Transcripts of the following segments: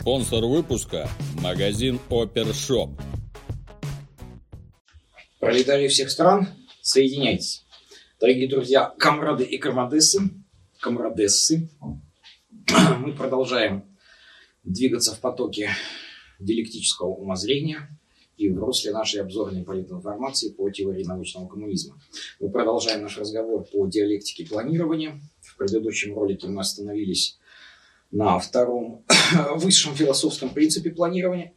Спонсор выпуска – магазин Опершоп. Пролетарии всех стран, соединяйтесь. Дорогие друзья, камрады и камрадессы, мы продолжаем двигаться в потоке диалектического умозрения и в русле нашей обзорной политинформации по теории научного коммунизма. Мы продолжаем наш разговор по диалектике планирования. В предыдущем ролике мы остановились на втором высшем философском принципе планирования.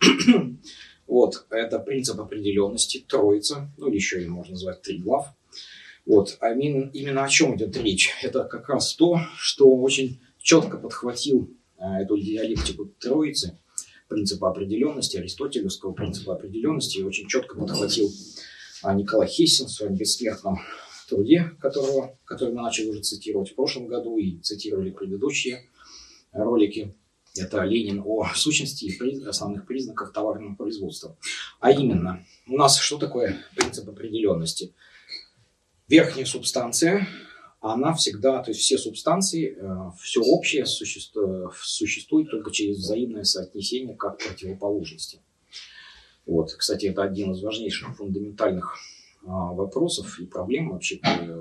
Вот, это принцип определенности, троица, ну или еще и можно назвать триглав. Вот, а именно о чем идет речь? Это как раз то, что очень четко подхватил эту диалектику троицы, принципа определенности, аристотелевского принципа определенности, и очень четко подхватил Николай Хессин в своем бессмертном труде, который мы начали уже цитировать в прошлом году и цитировали предыдущие ролики. Это Ленин о сущности и основных признаках товарного производства. А именно, у нас что такое принцип определенности? Верхняя субстанция, она всегда, то есть все субстанции, все общее существует только через взаимное соотнесение как противоположности. Вот, кстати, это один из важнейших фундаментальных вопросов и проблем вообще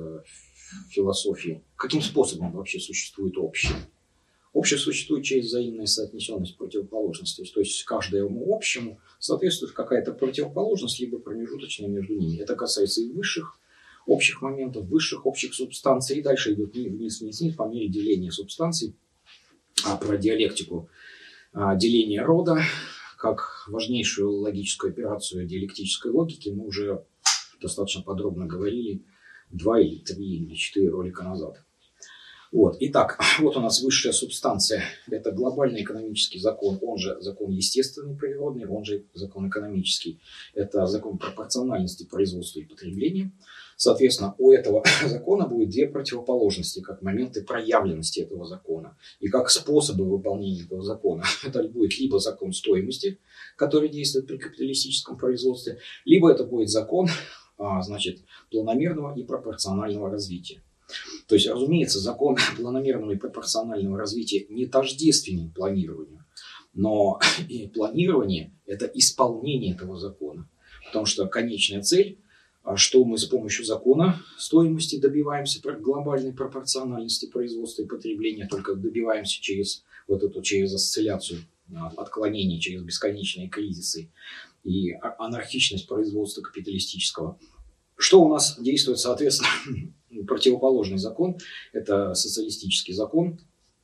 философии. Каким способом вообще существует общее? Общее существует через взаимную соотнесенность противоположностей. То есть каждому общему соответствует какая-то противоположность, либо промежуточная между ними. Это касается и высших общих моментов, высших общих субстанций. И дальше идет вниз по мере деления субстанций. А про диалектику деления рода, как важнейшую логическую операцию диалектической логики, мы уже достаточно подробно говорили 2 или 3 или 4 ролика назад. Вот. Итак, вот у нас высшая субстанция. Это глобальный экономический закон, он же закон естественный, природный, он же закон экономический. Это закон пропорциональности производства и потребления. Соответственно, у этого закона будет 2 противоположности, как моменты проявленности этого закона и как способы выполнения этого закона. Это будет либо закон стоимости, который действует при капиталистическом производстве, либо это будет закон, значит, планомерного и пропорционального развития. То есть, разумеется, закон планомерного и пропорционального развития не тождественен планированию, но и планирование – это исполнение этого закона. Потому что конечная цель, что мы с помощью закона стоимости добиваемся глобальной пропорциональности производства и потребления, только добиваемся через осцилляцию отклонений, через бесконечные кризисы и анархичность производства капиталистического. Что у нас действует, соответственно, противоположный закон, это социалистический закон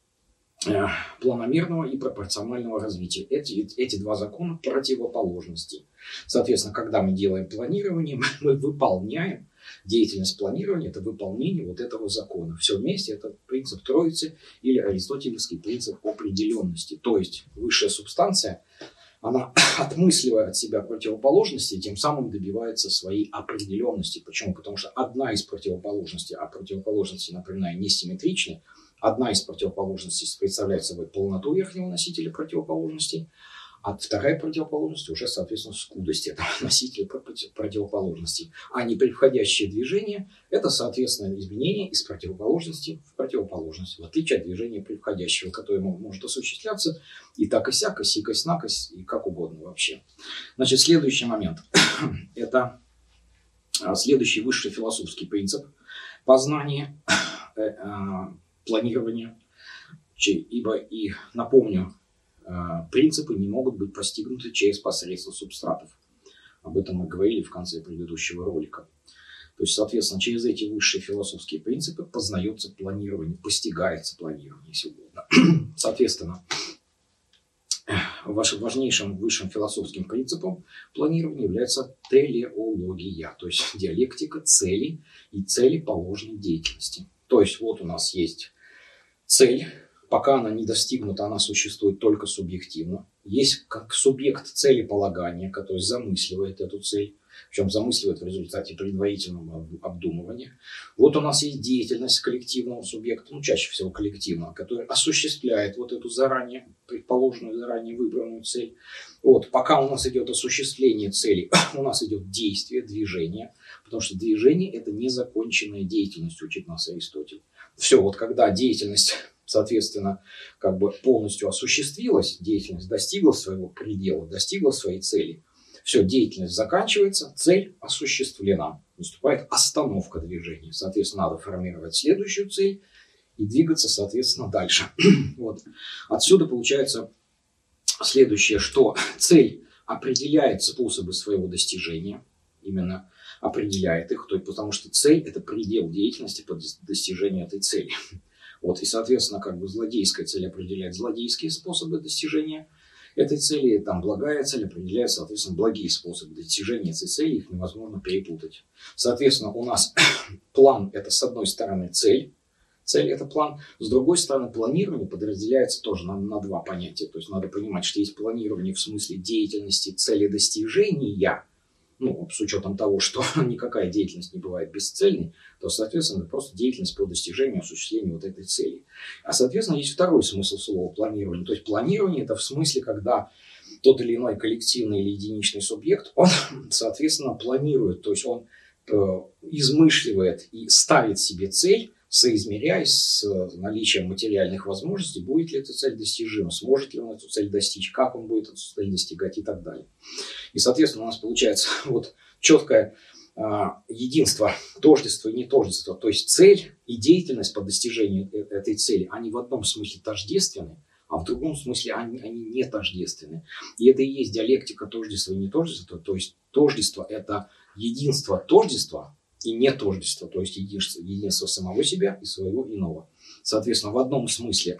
планомерного и пропорционального развития. Эти 2 закона противоположности. Соответственно, когда мы делаем планирование, мы выполняем деятельность планирования, это выполнение вот этого закона. Все вместе это принцип троицы или аристотелевский принцип определенности. То есть высшая субстанция, она, отмысливая от себя противоположности, тем самым добивается своей определенности. Почему? Потому что одна из противоположностей, а противоположности, напоминаю, несимметричны, одна из противоположностей представляет собой полноту верхнего носителя противоположностей, а вторая противоположность уже, соответственно, скудость этого носителя противоположностей. А непревходящее движение – это, соответственно, изменение из противоположности в противоположность, в отличие от движения превходящего, которое может осуществляться и так и сяк, и сикость накость, и как угодно вообще. Значит, следующий момент – это следующий высший философский принцип познания, планирования, ибо, и напомню, принципы не могут быть постигнуты через посредство субстратов. Об этом мы говорили в конце предыдущего ролика. То есть, соответственно, через эти высшие философские принципы познается планирование, постигается планирование, если угодно. Соответственно, важнейшим высшим философским принципом планирования является телеология, то есть диалектика целей и целеположной деятельности. То есть, вот у нас есть цель. Пока она не достигнута, она существует только субъективно. Есть как субъект целеполагания, который замысливает эту цель, причем замысливает в результате предварительного обдумывания. Вот у нас есть деятельность коллективного субъекта, ну чаще всего коллективного, который осуществляет вот эту заранее предположенную, заранее выбранную цель. Вот, пока у нас идет осуществление цели, у нас идет действие, движение, потому что движение – это незаконченная деятельность, учит нас Аристотель. Все, вот когда деятельность соответственно, как бы полностью осуществилась, деятельность достигла своего предела, достигла своей цели, все, деятельность заканчивается, цель осуществлена. Наступает остановка движения. Соответственно, надо формировать следующую цель и двигаться, соответственно, дальше. Вот. Отсюда получается следующее, что цель определяет способы своего достижения, именно определяет их, потому что цель – это предел деятельности по достижению этой цели. Вот. И, соответственно, как бы злодейская цель определяет злодейские способы достижения этой цели, там благая цель определяет, соответственно, благие способы достижения этой цели, их невозможно перепутать. Соответственно, у нас план – это, с одной стороны, цель это план, с другой стороны, планирование подразделяется тоже на два понятия. То есть надо понимать, что есть планирование в смысле деятельности цели достижения, ну, с учетом того, что никакая деятельность не бывает бесцельной, то, соответственно, это просто деятельность по достижению, осуществлению вот этой цели. А, соответственно, есть второй смысл слова планирование. То есть планирование – это в смысле, когда тот или иной коллективный или единичный субъект, он, соответственно, планирует, то есть он измышливает и ставит себе цель, соизмеряясь с наличием материальных возможностей, будет ли эта цель достижима, сможет ли он эту цель достичь, как он будет эту цель достигать и так далее. И, соответственно, у нас получается вот четкое единство, тождество и нетождество. То есть цель и деятельность по достижению этой цели, они в одном смысле тождественны, а в другом смысле они не тождественны. И это и есть диалектика тождества и нетождества. То есть тождество – это единство тождества, и не тождество, то есть единство самого себя и своего иного. Соответственно, в одном смысле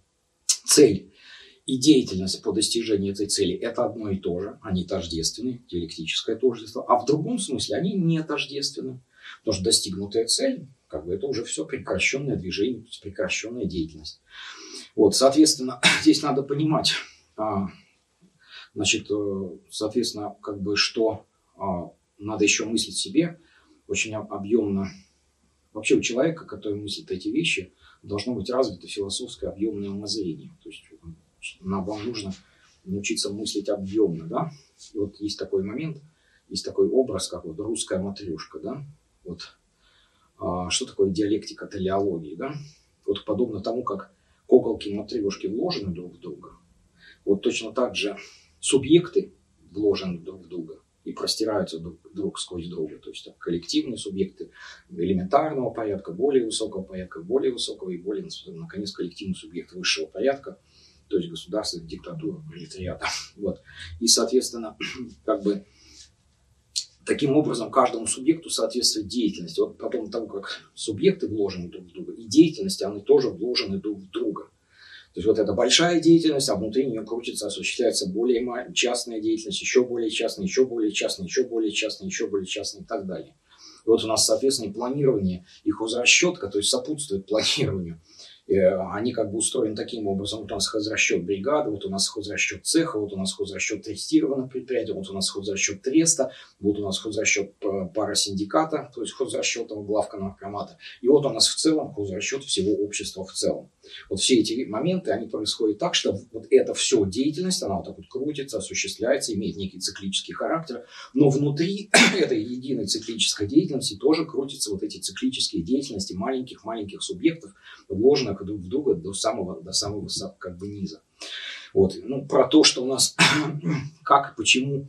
цель и деятельность по достижению этой цели – это одно и то же, они тождественны, диалектическое тождество, а в другом смысле они не тождественны, потому что достигнутая цель, как бы это уже все прекращенное движение, прекращенная деятельность. Вот, соответственно, здесь надо понимать, значит, соответственно, как бы что надо еще мыслить себе, очень объемно. Вообще у человека, который мыслит эти вещи, должно быть развито философское объемное умозрение. То есть вам нужно научиться мыслить объемно. Да? И вот есть такой момент, есть такой образ, как вот русская матрешка. Да? Вот, что такое диалектика телеологии? Да? Вот подобно тому, как куколки матрешки вложены друг в друга, вот точно так же субъекты вложены друг в друга и простираются друг сквозь друга. То есть коллективные субъекты элементарного порядка, более высокого порядка, более высокого и более, наконец, коллективный субъект высшего порядка, то есть государство, диктатура, пролетариата. Вот. И, соответственно, как бы таким образом каждому субъекту соответствует деятельность. Вот потом того, как субъекты вложены друг в друга, и деятельности, они тоже вложены друг в друга. То есть вот это большая деятельность, а внутри нее крутится, осуществляется более частная деятельность, еще более частная, еще более частная, еще более частная, еще более частная и так далее. И вот у нас, соответственно, и планирование, и хозрасчет, который сопутствует планированию, они как бы устроены таким образом. Вот у нас хозрасчет бригады, вот у нас хозрасчет цеха, вот у нас хозрасчет тестированного предприятия, вот у нас хозрасчет треста, вот у нас хозрасчет парасиндиката, то есть хозрасчета главка наркомата. И вот у нас в целом хозрасчет всего общества в целом. Вот все эти моменты, они происходят так, что вот эта все деятельность, она вот так вот крутится, осуществляется, имеет некий циклический характер, но внутри этой единой циклической деятельности тоже крутятся вот эти циклические деятельности маленьких субъектов, вложенных друг в друга до самого как бы низа. Вот. Ну, про то, что у нас как, почему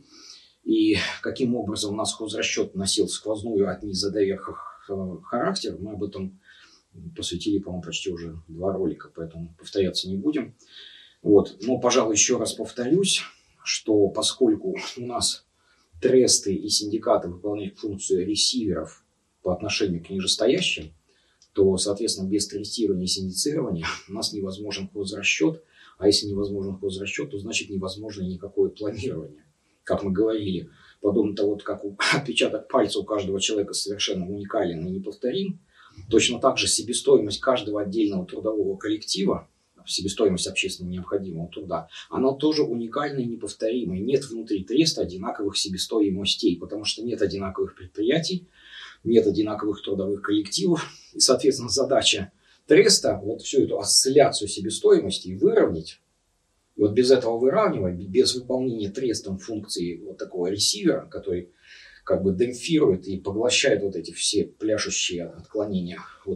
и каким образом у нас хозрасчет носил сквозную от низа до верха характер, мы об этом посвятили, по-моему, почти уже 2 ролика, поэтому повторяться не будем. Вот. Но, пожалуй, еще раз повторюсь, что поскольку у нас тресты и синдикаты выполняют функцию ресиверов по отношению к нижестоящим, то, соответственно, без трестирования и синдицирования у нас невозможен хозрасчет, а если невозможен хозрасчет, то значит невозможно никакое планирование. Как мы говорили, подобно того, как отпечаток пальца у каждого человека совершенно уникален и неповторим, точно так же себестоимость каждого отдельного трудового коллектива, себестоимость общественно необходимого труда, она тоже уникальна и неповторима. И нет внутри треста одинаковых себестоимостей, потому что нет одинаковых предприятий, нет одинаковых трудовых коллективов. И, соответственно, задача треста вот всю эту осцилляцию себестоимости выровнять. И вот без этого выравнивания, без выполнения трестом функции вот такого ресивера, который как бы демпфирует и поглощает вот эти все пляшущие отклонения от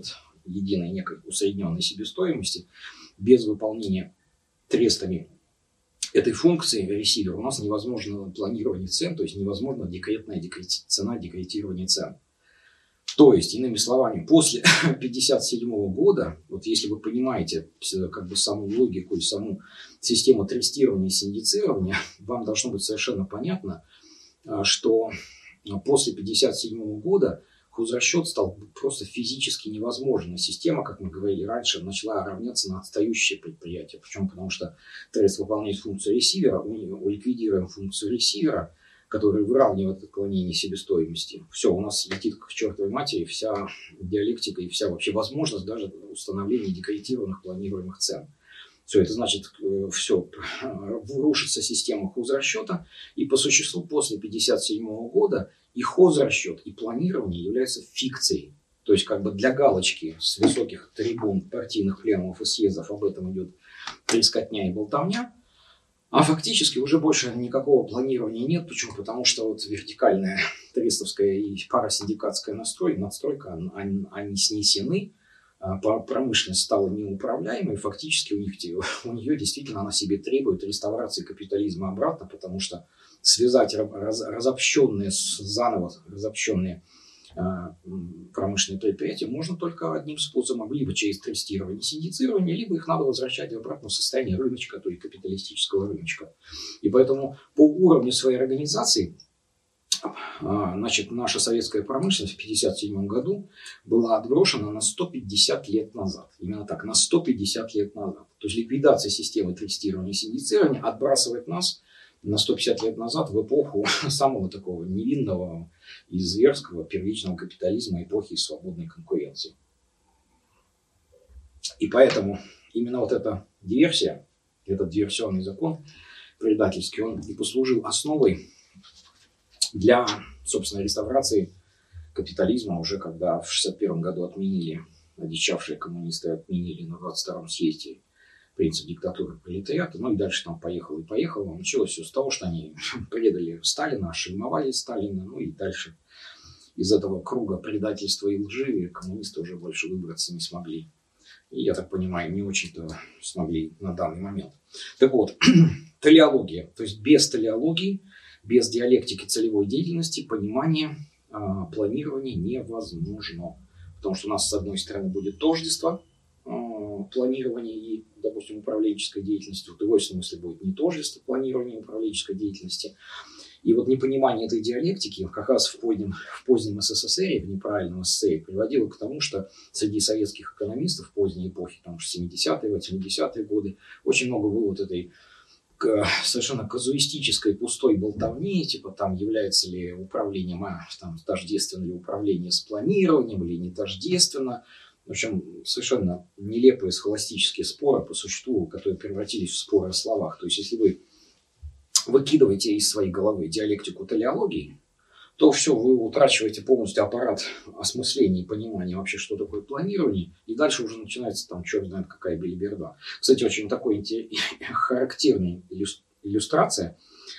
единой некой усредненной себестоимости, без выполнения трестами этой функции ресивера у нас невозможно планирование цен, то есть невозможно цена декретирования цен. То есть, иными словами, после 1957 года, вот если вы понимаете как бы саму логику и саму систему трестирования и синдицирования, вам должно быть совершенно понятно, что после 1957 года хозрасчет стал просто физически невозможен. Система, как мы говорили раньше, начала равняться на отстающие предприятия. Почему? Потому что трест выполняет функцию ресивера, мы ликвидируем функцию ресивера, который выравнивает отклонение себестоимости. Все, у нас летит к чертовой матери вся диалектика и вся вообще возможность даже установления декретированных планируемых цен. Все, это значит, все, рушится система хозрасчета, и по существу после 1957 года и хозрасчет, и планирование являются фикцией. То есть как бы для галочки с высоких трибун партийных пленумов и съездов об этом идет трескотня и болтовня, а фактически уже больше никакого планирования нет. Почему? Потому что вот вертикальная трестовская и парасиндикатская надстройка, они снесены, промышленность стала неуправляемой, фактически у нее действительно она себе требует реставрации капитализма обратно, потому что связать заново разобщенные промышленные предприятия можно только одним способом, либо через трестирование и синдицирование, либо их надо возвращать обратно в состояние рыночка, то есть капиталистического рыночка. И поэтому по уровню своей организации, значит, наша советская промышленность в 1957 году была отброшена на 150 лет назад. Именно так, на 150 лет назад. То есть ликвидация системы трестирования и синдицирования отбрасывает нас на 150 лет назад в эпоху самого такого невинного и зверского первичного капитализма, эпохи свободной конкуренции. И поэтому именно вот эта диверсия, этот диверсионный закон предательский, он и послужил основой для, собственно, реставрации капитализма уже когда в 1961 году отменили, одичавшие коммунисты отменили на 22-м съезде принцип диктатуры пролетариата, ну и дальше там поехало и поехало. Началось все с того, что они предали Сталина, шельмовали Сталина, ну и дальше из этого круга предательства и лжи коммунисты уже больше выбраться не смогли. И, я так понимаю, не очень-то смогли на данный момент. Так вот, телеология, то есть без телеологии, без диалектики целевой деятельности понимание планирования невозможно. Потому что у нас, с одной стороны, будет тождество планирования и, допустим, управленческой деятельности. В другой смысле будет не тождество планирования и управленческой деятельности. И вот непонимание этой диалектики как раз в позднем СССР, в неправильном СССР, приводило к тому, что среди советских экономистов в поздней эпохе, там 70-е, 80-е годы, очень много было вот этой совершенно казуистической пустой болтовни, типа там является ли управлением, там тождественно ли управление с планированием или не тождественно. В общем, совершенно нелепые схоластические споры по существу, которые превратились в споры о словах. То есть, если вы выкидываете из своей головы диалектику телеологии, то все, вы утрачиваете полностью аппарат осмысления и понимания вообще, что такое планирование, и дальше уже начинается там черт знает какая белиберда. Кстати, очень такой характерная иллюстрация,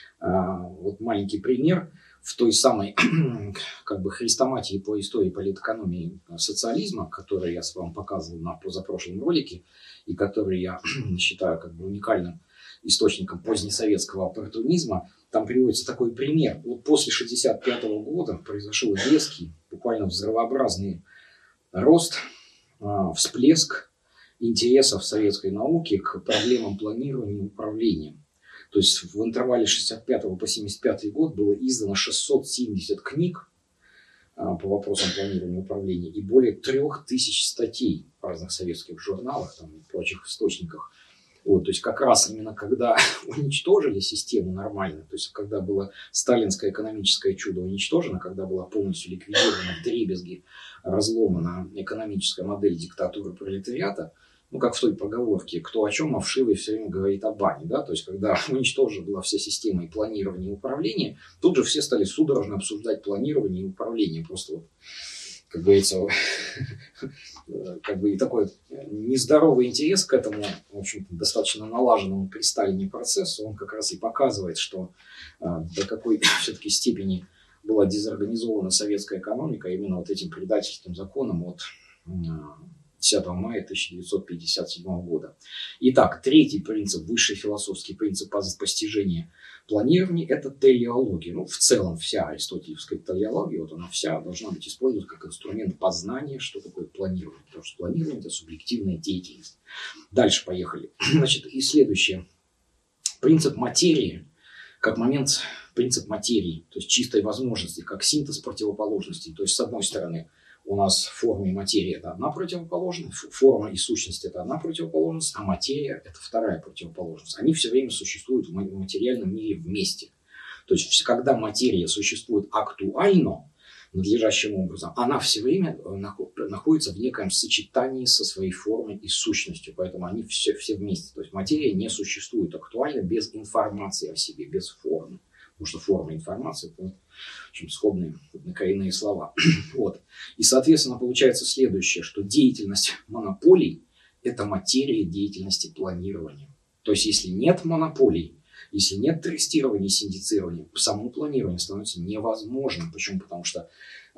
вот маленький пример в той самой как бы хрестоматии по истории политэкономии социализма, который я вам показывал на позапрошлом ролике, и который я считаю как бы уникальным источником позднесоветского оппортунизма. Там приводится такой пример. Вот после 1965 года произошел резкий, буквально взрывообразный рост, всплеск интересов советской науки к проблемам планирования и управления. То есть в интервале 65 по 75 год было издано 670 книг по вопросам планирования и управления и более 3000 статей в разных советских журналах там, и прочих источниках. Вот, то есть как раз именно когда уничтожили систему нормально, то есть когда было сталинское экономическое чудо уничтожено, когда была полностью ликвидирована вдребезги, разломана экономическая модель диктатуры пролетариата, ну как в той поговорке, кто о чем, а вшивый все время говорит о бане, да, то есть когда уничтожена была вся система и планирования, и управления, тут же все стали судорожно обсуждать планирование и управление, просто вот, как говорится, как бы и такой нездоровый интерес к этому, в общем-то, достаточно налаженному при Сталине процессу, он как раз и показывает, что до какой все-таки степени была дезорганизована советская экономика именно вот этим предательским законом от 10 мая 1957 года. Итак, третий принцип, высший философский принцип постижения планирования – это телеология. Ну, в целом вся аристотелевская телеология, вот она вся должна быть использована как инструмент познания, что такое планирование. Потому что планирование – это субъективная деятельность. Дальше поехали. Значит, и следующее. Принцип материи, как момент, принцип материи, то есть чистой возможности, как синтез противоположностей. То есть, с одной стороны, у нас форма и материя – это одна противоположность, форма и сущность – это одна противоположность, а материя – это вторая противоположность. Они все время существуют в материальном мире вместе. То есть, когда материя существует актуально, надлежащим образом, она все время находится в некоем сочетании со своей формой и сущностью. Поэтому они все вместе. То есть, материя не существует актуально без информации о себе, без формы. Потому что форма и информация – это очень сходные однокоренные слова. Вот. И, соответственно, получается следующее, что деятельность монополий – это материя деятельности планирования. То есть, если нет монополий, если нет тестирования и синдицирования, само планирование становится невозможным. Почему? Потому что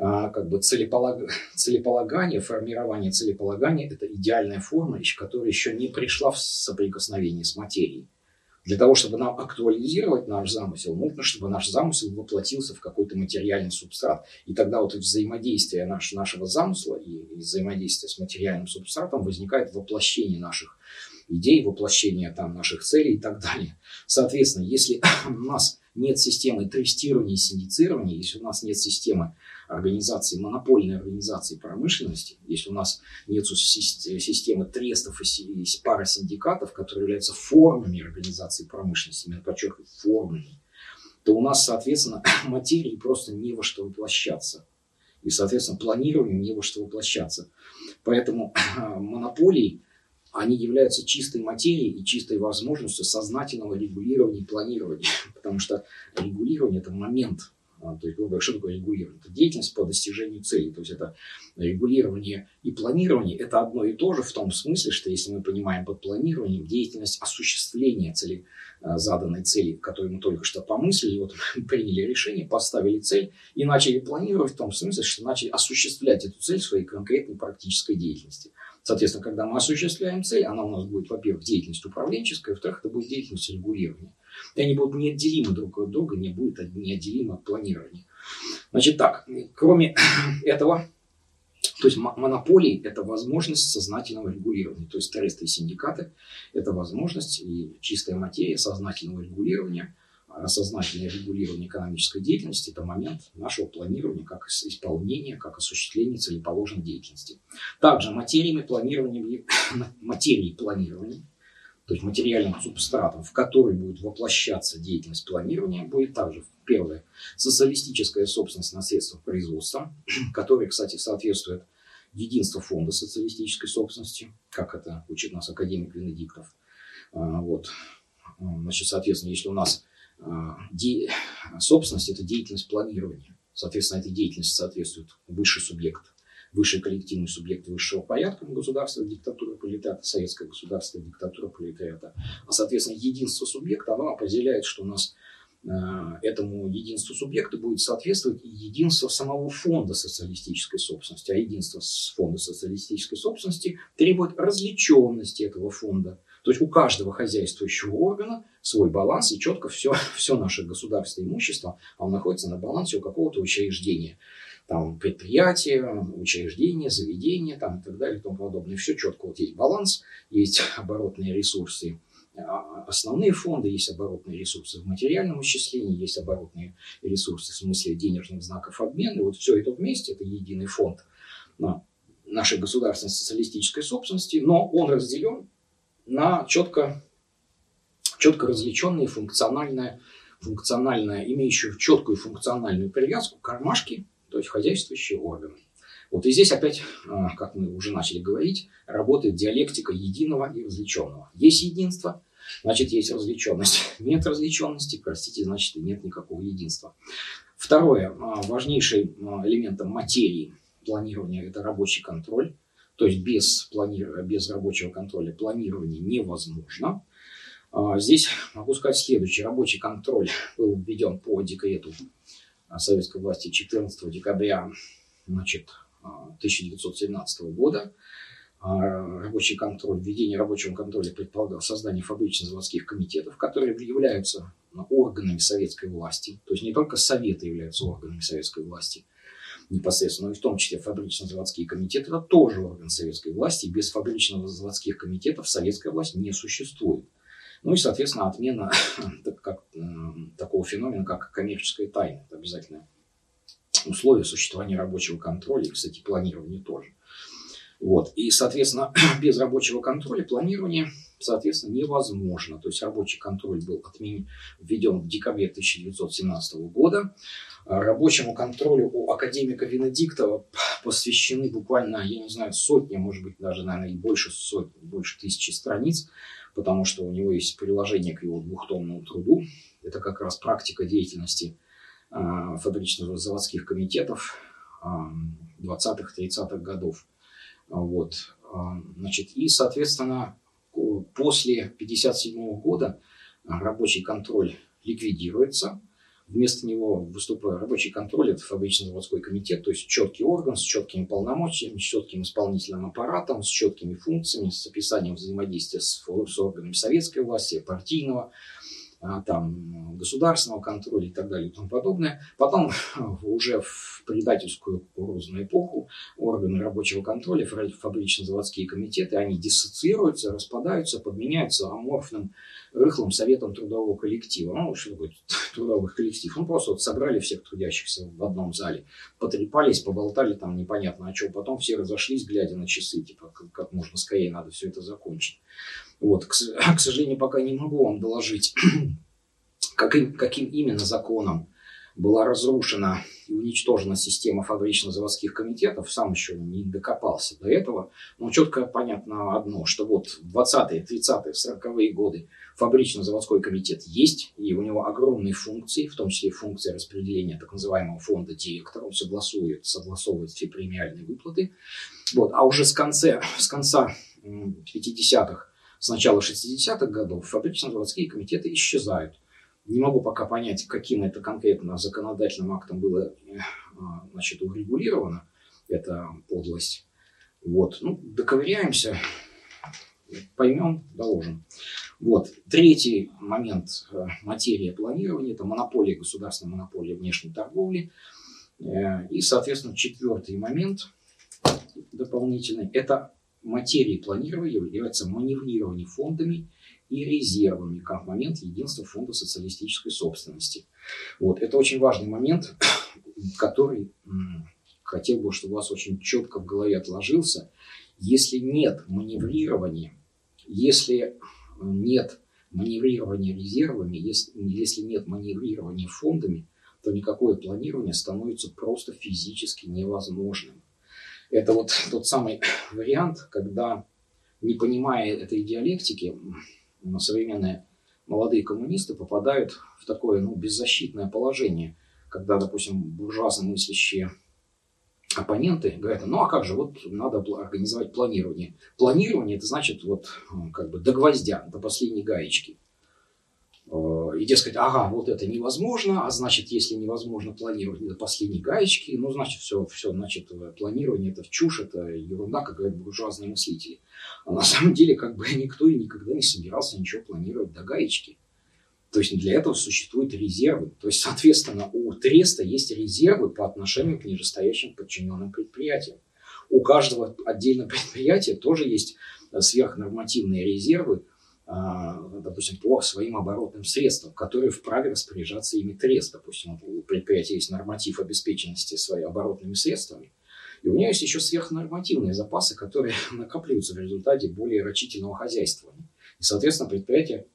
целеполагание, формирование целеполагания – это идеальная форма, которая еще не пришла в соприкосновение с материей. Для того, чтобы нам актуализировать наш замысел, нужно, чтобы наш замысел воплотился в какой-то материальный субстрат. И тогда вот взаимодействие нашего замысла и взаимодействие с материальным субстратом возникает воплощение наших идей, воплощение наших целей и так далее. Соответственно, если у нас нет системы тестирования и синдицирования, если у нас нет системы организации, монопольной организации промышленности, если у нас нет системы трестов и парасиндикатов, которые являются формами организации промышленности, я подчеркиваю, формами, то у нас, соответственно, материи просто не во что воплощаться. И, соответственно, планированию не во что воплощаться. Поэтому монополии, они являются чистой материей и чистой возможностью сознательного регулирования и планирования. Потому что регулирование – это момент. То есть, грубо говоря, что такое регулирование? Это деятельность по достижению целей. То есть, это регулирование и планирование – это одно и то же в том смысле, что если мы понимаем под планированием деятельность осуществления цели, заданной цели, которую мы только что помыслили, вот мы приняли решение, поставили цель и начали планировать в том смысле, что начали осуществлять эту цель в своей конкретной практической деятельности. Соответственно, когда мы осуществляем цель, она у нас будет, во-первых, деятельность управленческая, во-вторых, это будет деятельность регулирования. И они будут неотделимы друг от друга, не будет неотделимо от планирования. Значит так, кроме этого, то есть монополии – это возможность сознательного регулирования. То есть тресты и синдикаты – это возможность и чистая материя сознательного регулирования. Сознательное регулирование экономической деятельности – это момент нашего планирования как исполнения, как осуществления целеположенной деятельности. Также материей планирования, то есть материальным субстратом, в который будет воплощаться деятельность планирования, будет также, первое, социалистическая собственность на средства производства, которая, кстати, соответствует единству фонда социалистической собственности, как это учит нас академик Венедиктов. Вот. Значит, соответственно, если у нас собственность – это деятельность планирования, соответственно, этой деятельности соответствует высший субъект, высший коллективный субъект высшего порядка, государство, диктатура пролетариата, советское государство, диктатура пролетариата. А, соответственно, единство субъекта, оно определяет, что у нас этому единству субъекта будет соответствовать и единство самого фонда социалистической собственности. А единство фонда социалистической собственности требует различенности этого фонда. То есть у каждого хозяйствующего органа свой баланс, и четко все наше государственное имущество, оно находится на балансе у какого-то учреждения. Там предприятия, учреждения, заведения там, и так далее и тому подобное. Все четко. Вот есть баланс, есть оборотные ресурсы, основные фонды, есть оборотные ресурсы в материальном исчислении, есть оборотные ресурсы в смысле денежных знаков обмена. И вот все это вместе, это единый фонд нашей государственной социалистической собственности, но он разделен на четко различенные функциональные, имеющие четкую функциональную привязку кармашки, то есть хозяйствующие органы. Вот и здесь опять, как мы уже начали говорить, работает диалектика единого и различенного. Есть единство, значит, есть различенность. Нет различенности, простите, значит, и нет никакого единства. Второе, важнейшим элементом материи планирования – это рабочий контроль. То есть без рабочего контроля планирование невозможно. Здесь могу сказать следующее. Рабочий контроль был введен по декрету советской власти 14 декабря 1917 года. рабочий контроль, введение рабочего контроля предполагало создание фабрично-заводских комитетов, которые являются органами советской власти. То есть не только советы являются органами советской власти непосредственно, но и в том числе фабрично-заводские комитеты. Это тоже орган советской власти. Без фабрично-заводских комитетов советская власть не существует. Ну и, соответственно, отмена такого феномена, как коммерческая тайна. Это обязательное условие существования рабочего контроля и, кстати, планирования тоже. Вот. И, соответственно, без рабочего контроля планирование, соответственно, невозможно. То есть рабочий контроль был введен в декабре 1917 года. Рабочему контролю у академика Венедиктова посвящены буквально, я не знаю, сотни, может быть, даже, наверное, и больше тысячи страниц, потому что у него есть приложение к его двухтомному труду. Это как раз практика деятельности фабрично-заводских комитетов 20-30-х годов. Вот. Значит, и, соответственно, после 1957 года рабочий контроль ликвидируется. Вместо него выступает рабочий контроль, это фабрично-заводской комитет, то есть четкий орган с четкими полномочиями, с четким исполнительным аппаратом, с четкими функциями, с описанием взаимодействия с органами советской власти, партийного, там, государственного контроля и так далее и тому подобное. Потом уже в предательскую кукурузную эпоху органы рабочего контроля, фабрично-заводские комитеты, они диссоциируются, распадаются, подменяются аморфным рыхлым советом трудового коллектива. Ну, что такое трудовой коллектив? Ну, просто вот собрали всех трудящихся в одном зале, потрепались, поболтали там непонятно о чем. Потом все разошлись, глядя на часы, типа, как можно скорее надо все это закончить. Вот. К сожалению, пока не могу вам доложить, каким именно законом была разрушена и уничтожена система фабрично-заводских комитетов. Сам еще не докопался до этого. Но четко понятно одно, что вот в 20-е, 30-е, 40-е годы фабрично-заводской комитет есть, и у него огромные функции, в том числе функция распределения так называемого фонда директора. Он согласовывает все премиальные выплаты. Вот. А уже с конца 50-х, с начала 60-х годов фабрично-заводские комитеты исчезают. Не могу пока понять, каким это конкретно законодательным актом было, значит, урегулировано, эта подлость. Вот. Ну, доковыряемся, поймем, доложим. Вот. Третий момент, материя планирования, это монополия, государственная монополия внешней торговли. И, соответственно, четвертый момент дополнительный, это материей планирования является маневрирование фондами и резервами как момент единства фонда социалистической собственности. Вот. Это очень важный момент, который хотел бы, чтобы у вас очень четко в голове отложился. Если нет маневрирования резервами, если нет маневрирования фондами, то никакое планирование становится просто физически невозможным. Это вот тот самый вариант, когда, не понимая этой диалектики, современные молодые коммунисты попадают в такое беззащитное положение, когда, допустим, буржуазно мыслящие оппоненты говорят: ну а как же, вот надо организовать планирование. Планирование — это значит вот как бы до гвоздя, до последней гаечки. И, дескать, ага, вот это невозможно, а значит, если невозможно планировать до последней гаечки, ну, значит, все, значит, планирование — это чушь, это ерунда, как говорят буржуазные мыслители. А на самом деле, как бы никто и никогда не собирался ничего планировать до гаечки. То есть для этого существуют резервы. То есть, соответственно, у треста есть резервы по отношению к нижестоящим подчиненным предприятиям. У каждого отдельного предприятия тоже есть сверхнормативные резервы, допустим, по своим оборотным средствам, которые вправе распоряжаться ими трест. Допустим, у предприятия есть норматив обеспеченности своими оборотными средствами, и у него есть еще сверхнормативные запасы, которые накапливаются в результате более рачительного хозяйствования. И, соответственно, предприятие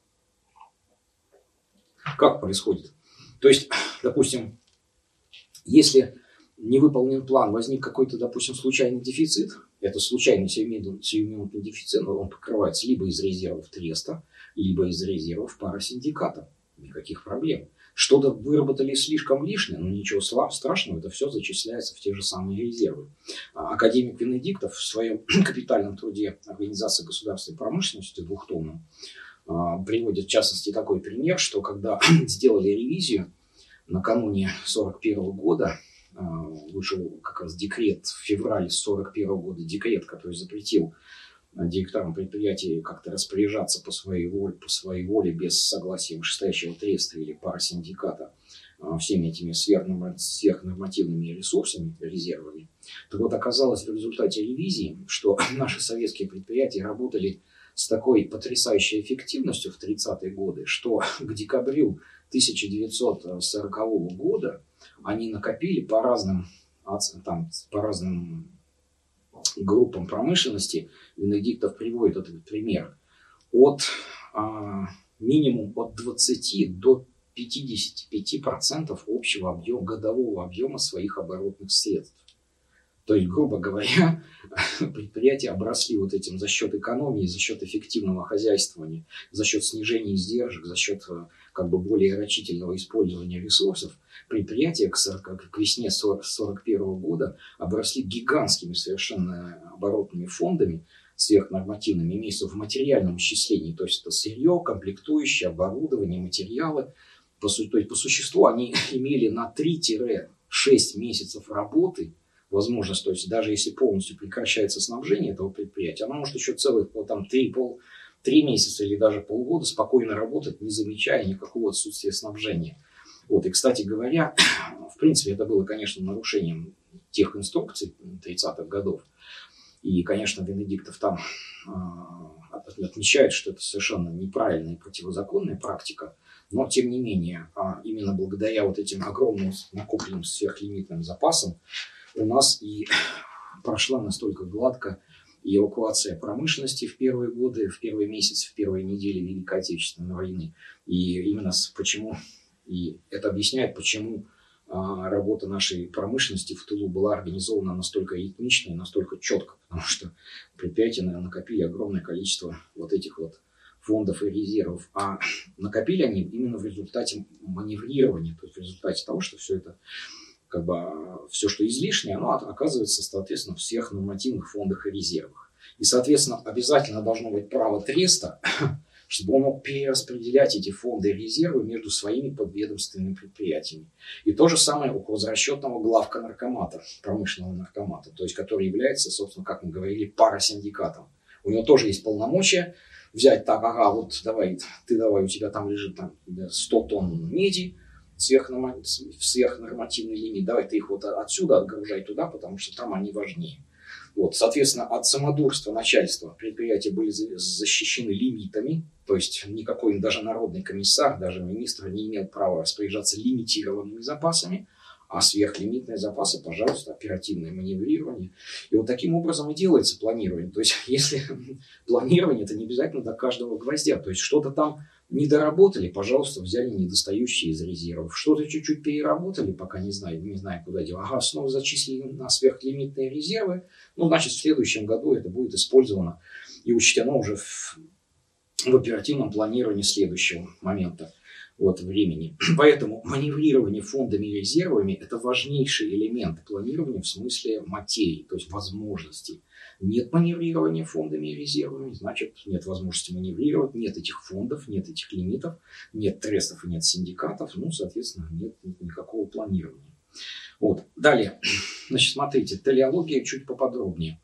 как происходит? То есть, допустим, если не выполнен план, возник какой-то, допустим, случайный дефицит, это случайный сиюминутный дефицит, но он покрывается либо из резервов треста, либо из резервов парасиндиката. Никаких проблем. Что-то выработали слишком лишнее, но ничего страшного, это все зачисляется в те же самые резервы. Академик Венедиктов в своем капитальном труде «Организация государственной промышленности» двухтомном приводит, в частности, такой пример, что когда сделали ревизию накануне 1941 года, вышел как раз декрет в феврале 1941 года, декрет, который запретил директорам предприятий как-то распоряжаться по своей воле без согласия вышестоящего треста или парасиндиката всеми этими сверхнормативными ресурсами, резервами. Так вот, оказалось в результате ревизии, что наши советские предприятия работали с такой потрясающей эффективностью в 30-е годы, что к декабрю 1940 года они накопили по разным группам промышленности, Венедиктов приводит этот пример, минимум от 20 до 55% общего годового объема своих оборотных средств. То есть, грубо говоря, предприятия обросли вот этим за счет экономии, за счет эффективного хозяйствования, за счет снижения издержек, за счет более рачительного использования ресурсов. Предприятия к весне 1941 года обросли гигантскими совершенно оборотными фондами, сверхнормативными, имеется в материальном исчислении. То есть это сырье, комплектующие, оборудование, материалы. То есть по существу они имели на 3-6 месяцев работы возможность, то есть даже если полностью прекращается снабжение этого предприятия, оно может еще целых 3 месяца или даже полгода спокойно работать, не замечая никакого отсутствия снабжения. Вот. И, кстати говоря, в принципе, это было, конечно, нарушением тех инструкций 30-х годов. И, конечно, Венедиктов там отмечает, что это совершенно неправильная и противозаконная практика. Но, тем не менее, именно благодаря вот этим огромным накопленным сверхлимитным запасам у нас и прошла настолько гладко и эвакуация промышленности в первые годы, в первые месяцы, в первые недели Великой Отечественной войны. И именно почему, и это объясняет, почему работа нашей промышленности в тылу была организована настолько ритмично и настолько четко, потому что предприятия накопили огромное количество вот этих вот фондов и резервов. А накопили они именно в результате маневрирования, то есть в результате того, что все это все, что излишнее, оно оказывается, соответственно, в сверхнормативных фондах и резервах. И, соответственно, обязательно должно быть право треста, чтобы он мог перераспределять эти фонды и резервы между своими подведомственными предприятиями. И то же самое у хозрасчетного главка наркомата, промышленного наркомата, то есть который является, собственно, как мы говорили, парасиндикатом. У него тоже есть полномочия взять так, вот давай, у тебя там лежит 100 тонн меди, сверхнормативный лимит, давай ты их вот отсюда отгружай туда, потому что там они важнее. Вот, соответственно, от самодурства начальства предприятия были защищены лимитами, то есть никакой даже народный комиссар, даже министр не имел права распоряжаться лимитированными запасами, а сверхлимитные запасы, пожалуйста, оперативное маневрирование. И вот таким образом и делается планирование. То есть если планирование, это не обязательно до каждого гвоздя, то есть что-то там не доработали, пожалуйста, взяли недостающие из резервов. Что-то чуть-чуть переработали, пока не знаю куда делать. Снова зачислили на сверхлимитные резервы. Значит, в следующем году это будет использовано и учтено уже в оперативном планировании следующего момента времени. Поэтому маневрирование фондами и резервами – это важнейший элемент планирования в смысле материи, то есть возможностей. Нет маневрирования фондами и резервами, значит, нет возможности маневрировать, нет этих фондов, нет этих лимитов, нет трестов и нет синдикатов, соответственно, нет никакого планирования. Вот. Далее, значит, смотрите, телеология чуть поподробнее.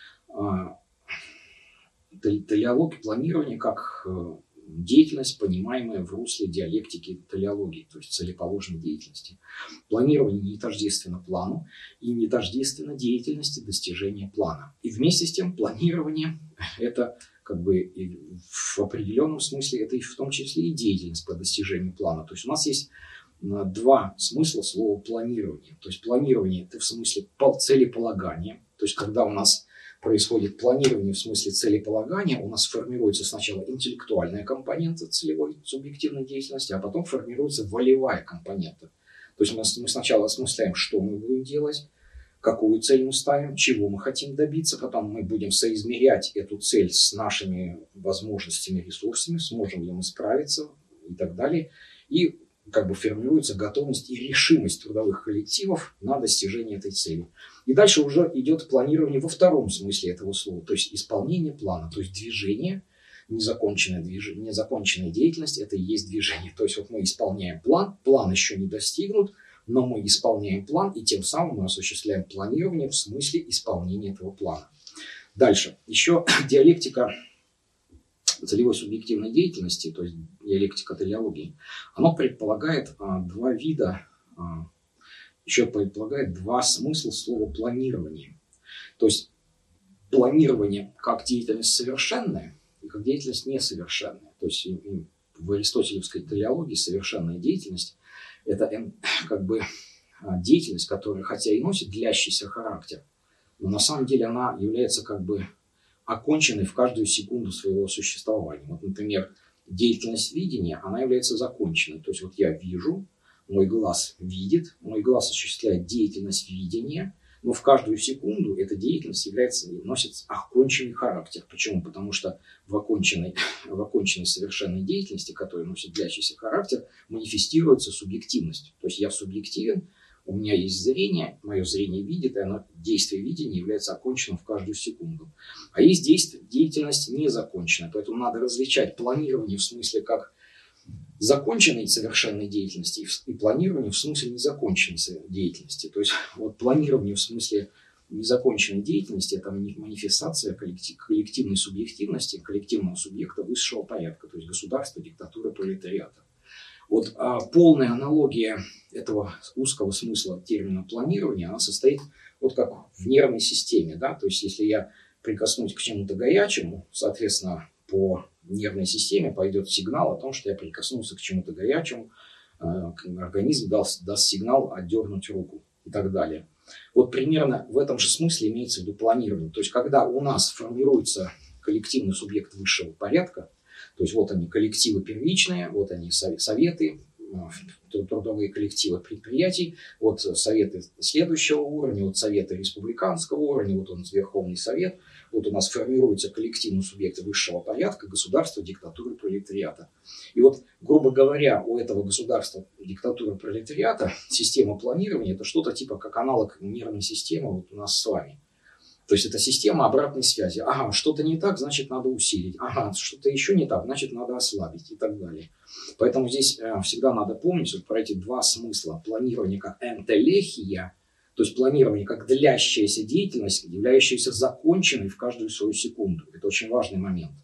Телеология, планирование как деятельность, понимаемая в русле диалектики телеологии, то есть целеположной деятельности. Планирование не тождественно плану и не тождественно деятельности достижения плана. И вместе с тем планирование – это и в определенном смысле, это и в том числе и деятельность по достижению плана. То есть у нас есть два смысла слова планирование. То есть планирование – это в смысле целеполагания, то есть когда у нас происходит планирование в смысле целеполагания, у нас формируется сначала интеллектуальная компонента целевой субъективной деятельности, а потом формируется волевая компонента. То есть мы сначала осмысляем, что мы будем делать, какую цель мы ставим, чего мы хотим добиться, потом мы будем соизмерять эту цель с нашими возможностями, ресурсами, сможем ли мы справиться и так далее. И формируется готовность и решимость трудовых коллективов на достижение этой цели. И дальше уже идет планирование во втором смысле этого слова, то есть исполнение плана, то есть движение, незаконченная деятельность – это и есть движение. То есть мы исполняем план еще не достигнут, но мы исполняем план, и тем самым мы осуществляем планирование в смысле исполнения этого плана. Дальше. Еще диалектика целевой субъективной деятельности, то есть диалектика телеологии, она предполагает два вида, еще предполагает два смысла слова планирование. То есть планирование как деятельность совершенная и как деятельность несовершенная. То есть в аристотелевской телеологии совершенная деятельность – это как бы деятельность, которая хотя и носит длящийся характер, но на самом деле она является как бы оконченной в каждую секунду своего существования. Вот, например, деятельность видения, она является законченной. То есть вот я вижу, мой глаз видит, мой глаз осуществляет деятельность видения, но в каждую секунду эта деятельность носит оконченный характер. Почему? Потому что в оконченной совершенной деятельности, которая носит длящийся характер, манифестируется субъективность. То есть я субъективен, у меня есть зрение, мое зрение видит, и действие видения является оконченным в каждую секунду. А есть деятельность незаконченная, поэтому надо различать планирование в смысле как законченной совершенной деятельности и планирование в смысле незаконченной деятельности. То есть вот планирование в смысле незаконченной деятельности – это манифестация коллективной субъективности, коллективного субъекта высшего порядка, то есть государства, диктатуры, пролетариата. Вот полная аналогия этого узкого смысла термина планирования, она состоит вот как в нервной системе. Да? То есть если я прикоснусь к чему-то горячему, соответственно, по нервной системе пойдет сигнал о том, что я прикоснулся к чему-то горячему, организм даст сигнал отдернуть руку и так далее. Вот примерно в этом же смысле имеется в виду планирование. То есть когда у нас формируется коллективный субъект высшего порядка, то есть вот они коллективы первичные, вот они советы, трудовые коллективы предприятий, вот советы следующего уровня, вот советы республиканского уровня, вот он Верховный Совет, вот у нас формируется коллективный субъект высшего порядка, государство, диктатуры, пролетариата. И вот, грубо говоря, у этого государства, диктатуры, пролетариата система планирования – это что-то типа как аналог нервной системы вот у нас с вами. То есть это система обратной связи. Ага, что-то не так, значит, надо усилить. Ага, что-то еще не так, значит, надо ослабить и так далее. Поэтому здесь всегда надо помнить вот про эти два смысла. Планирование как энтелехия, то есть планирование как длящаяся деятельность, являющаяся законченной в каждую свою секунду. Это очень важный момент.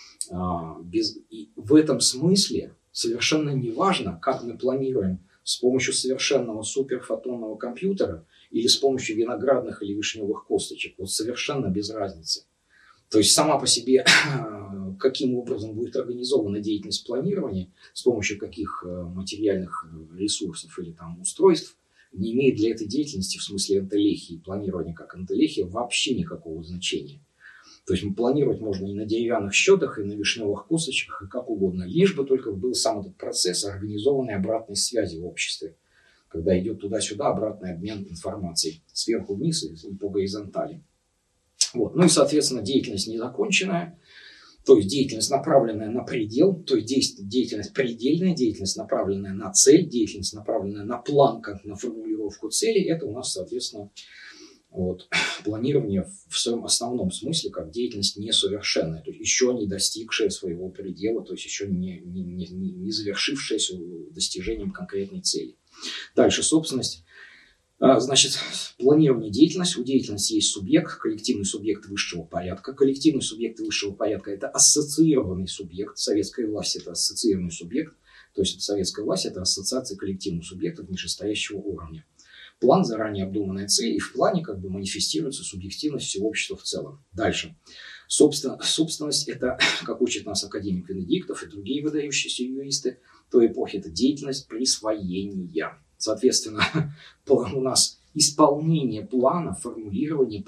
И в этом смысле совершенно не важно, как мы планируем с помощью совершенного суперфотонного компьютера или с помощью виноградных или вишневых косточек. Вот совершенно без разницы. То есть сама по себе, каким образом будет организована деятельность планирования, с помощью каких материальных ресурсов или там устройств, не имеет для этой деятельности в смысле энтелехии, планирования как энтелехия вообще никакого значения. То есть планировать можно и на деревянных счетах, и на вишневых косточках, и как угодно, лишь бы только был сам этот процесс организованной обратной связи в обществе, когда идет туда-сюда обратный обмен информацией сверху вниз и по горизонтали. Вот. Ну и, соответственно, деятельность незаконченная, то есть деятельность, направленная на предел, то есть деятельность предельная, деятельность, направленная на цель, деятельность, направленная на план, как на формулировку цели, это у нас, соответственно, вот, планирование в своем основном смысле как деятельность несовершенная, то есть еще не достигшая своего предела, то есть еще не завершившаяся достижением конкретной цели. Дальше собственность. Значит, планирование деятельности. У деятельности есть субъект, коллективный субъект высшего порядка. Коллективный субъект высшего порядка – это ассоциированный субъект. Советская власть – это ассоциированный субъект. То есть советская власть – это ассоциация коллективных субъектов нижестоящего уровня. План – заранее обдуманная цель, и в плане как бы манифестируется субъективность всего общества в целом. Дальше. Собственность – это, как учит нас академик Венедиктов и другие выдающиеся юристы той эпохи, это деятельность присвоения. Соответственно, у нас исполнение плана, формулирование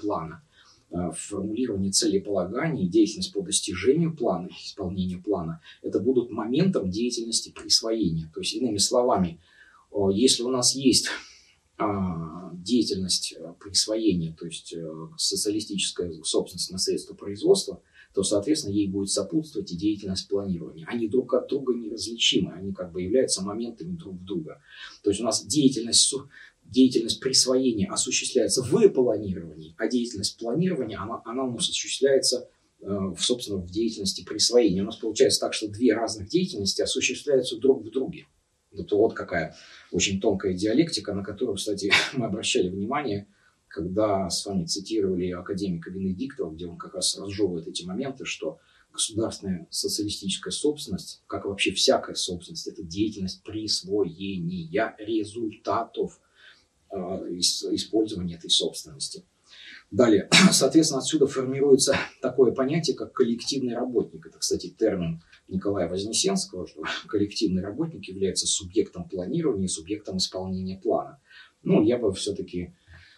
целеполагания, деятельность по достижению плана, исполнению плана, это будут моментом деятельности присвоения. То есть, иными словами, если у нас есть деятельность присвоения, то есть социалистическая собственность на средства производства, то, соответственно, ей будет сопутствовать и деятельность планирования. Они друг от друга неразличимы, они как бы являются моментами друг друга. То есть у нас деятельность присвоения осуществляется в планировании, а деятельность планирования, она у нас осуществляется, собственно, в деятельности присвоения. У нас получается так, что две разных деятельности осуществляются друг в друге. Вот какая очень тонкая диалектика, на которую, кстати, мы обращали внимание, когда с вами цитировали академика Венедиктова, где он как раз разжевывает эти моменты, что государственная социалистическая собственность, как вообще всякая собственность, это деятельность присвоения результатов использования этой собственности. Далее, соответственно, отсюда формируется такое понятие, как коллективный работник. Это, кстати, термин Николая Вознесенского, что коллективный работник является субъектом планирования и субъектом исполнения плана. Ну, я бы все-таки